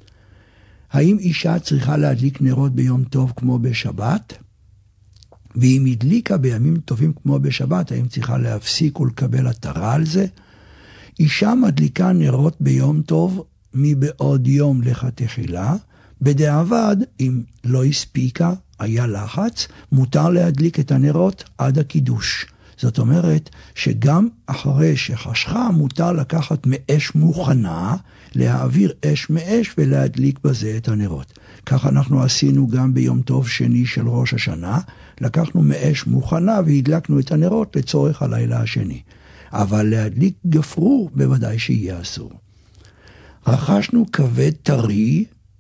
האם אישה צריכה להדליק נרות ביום טוב כמו בשבת? ואם הדליקה בימים טובים כמו בשבת, האם צריכה להפסיק ולקבל התרה על זה? אישה מדליקה נרות ביום טוב מבעוד יום לכתחילה, בדיעבד, אם לא הספיקה, היה לחץ, מותר להדליק את הנרות עד הקידוש. זאת אומרת שגם אחרי שחשכה מותר לקחת מאש מוכנה, להעביר אש מאש ולהדליק בזה את הנרות. כך אנחנו עשינו גם ביום טוב שני של ראש השנה, לקחנו מאש מוכנה והדלקנו את הנרות לצורך הלילה השני. אבל להדליק גפרור בוודאי שיהיה אסור. רכשנו כבד טרי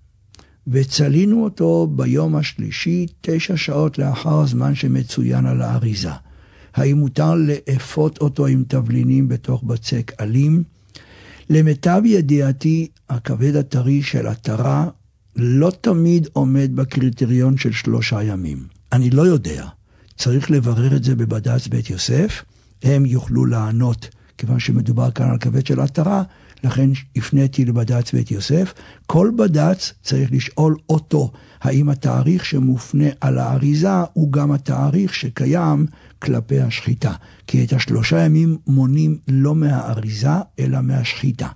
וצלינו אותו ביום השלישי 9 שעות לאחר הזמן שמצוין על האריזה. האם מותר לאפות אותו עם תבלינים בתוך בצק אלים? למיטב ידיעתי, הכבד הטרי של התרה לא תמיד עומד בקריטריון של 3 ימים. אני לא יודע. צריך לברר את זה בבד"ץ בית יוסף. הם יוכלו לענות, כיוון שמדובר כאן על כבד של התרה, לכן הפניתי לבד"ץ בית יוסף. כל בד"ץ צריך לשאול אותו, האם התאריך שמופנה על האריזה הוא גם התאריך שקיים כלפי השחיטה. כי את 3 ימים מונים לא מהאריזה, אלא מהשחיטה.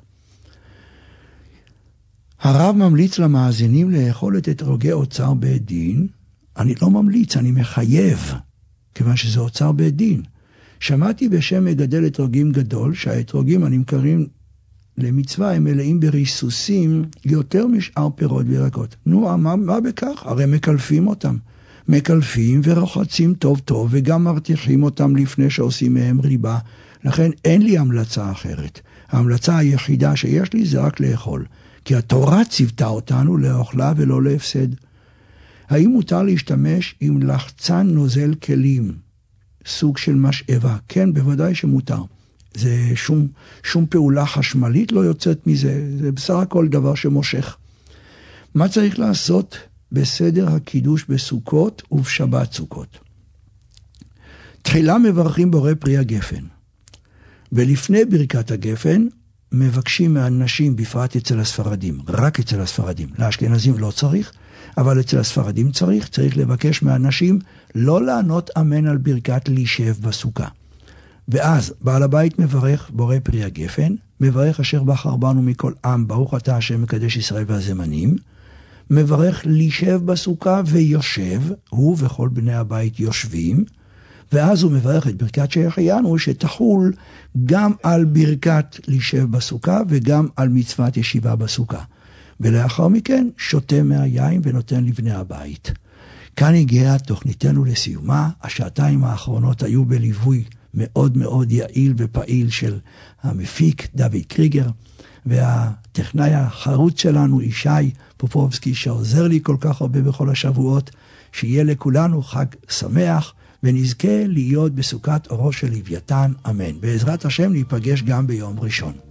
הרב ממליץ למאזינים לאכול את אתרוגי אוצר בית דין. אני לא ממליץ, אני מחייב, כיוון שזה אוצר בית דין. שמעתי בשם מגדל אתרוגים גדול, שהאתרוגים הנמכרים למצווה הם מלאים בריסוסים יותר משאר פירות וירקות. נו, מה בכך? הרי מקלפים אותם. מקלפים ורוחצים טוב טוב, וגם מרתיחים אותם לפני שעושים מהם ריבה. לכן אין לי המלצה אחרת. ההמלצה היחידה שיש לי זה רק לאכול. כי התורה ציוותה אותנו לאוכלה ולא להפסד. האם מותר להשתמש עם לחצן נוזל כלים? סוג של משאבה. כן, בוודאי שמותר. זה שום פעולה חשמלית לא יוצאת מזה. זה בסך הכל דבר שמושך. מה צריך לעשות בסדר הקידוש בסוכות ובשבת סוכות? תחילה מברכים בורא פרי הגפן. ולפני ברכת הגפן, מבקשים מהאנשים, בפרט אצל הספרדים, רק אצל הספרדים, לאשכנזים לא צריך, אבל אצל הספרדים צריך לבקש מהאנשים לא לענות אמן על ברכת להישב בסוכה. ואז בעל הבית מברך בורא פרי הגפן, מברך אשר בחר בנו מכל עם, ברוך אתה השם מקדש ישראל והזמנים, מברך להישב בסוכה ויושב, הוא וכל בני הבית יושבים, ואז הוא מברך את ברכת שהחיינו, שתחול גם על ברכת להישב בסוכה, וגם על מצוות ישיבה בסוכה. ולאחר מכן שותה מהיין ונותן לבני הבית. כאן הגיעה תוכניתנו לסיומה. השעתיים האחרונות היו בליווי מאוד מאוד יעיל ופעיל של המפיק דוד קריגר, והטכנאי החרוץ שלנו ישי פופובסקי, שעוזר לי כל כך הרבה בכל השבועות. שיהיה לכולנו חג שמח, ונזכה להיות בסוכת אורו של לוויתן, אמן. בעזרת השם ניפגש גם ביום ראשון.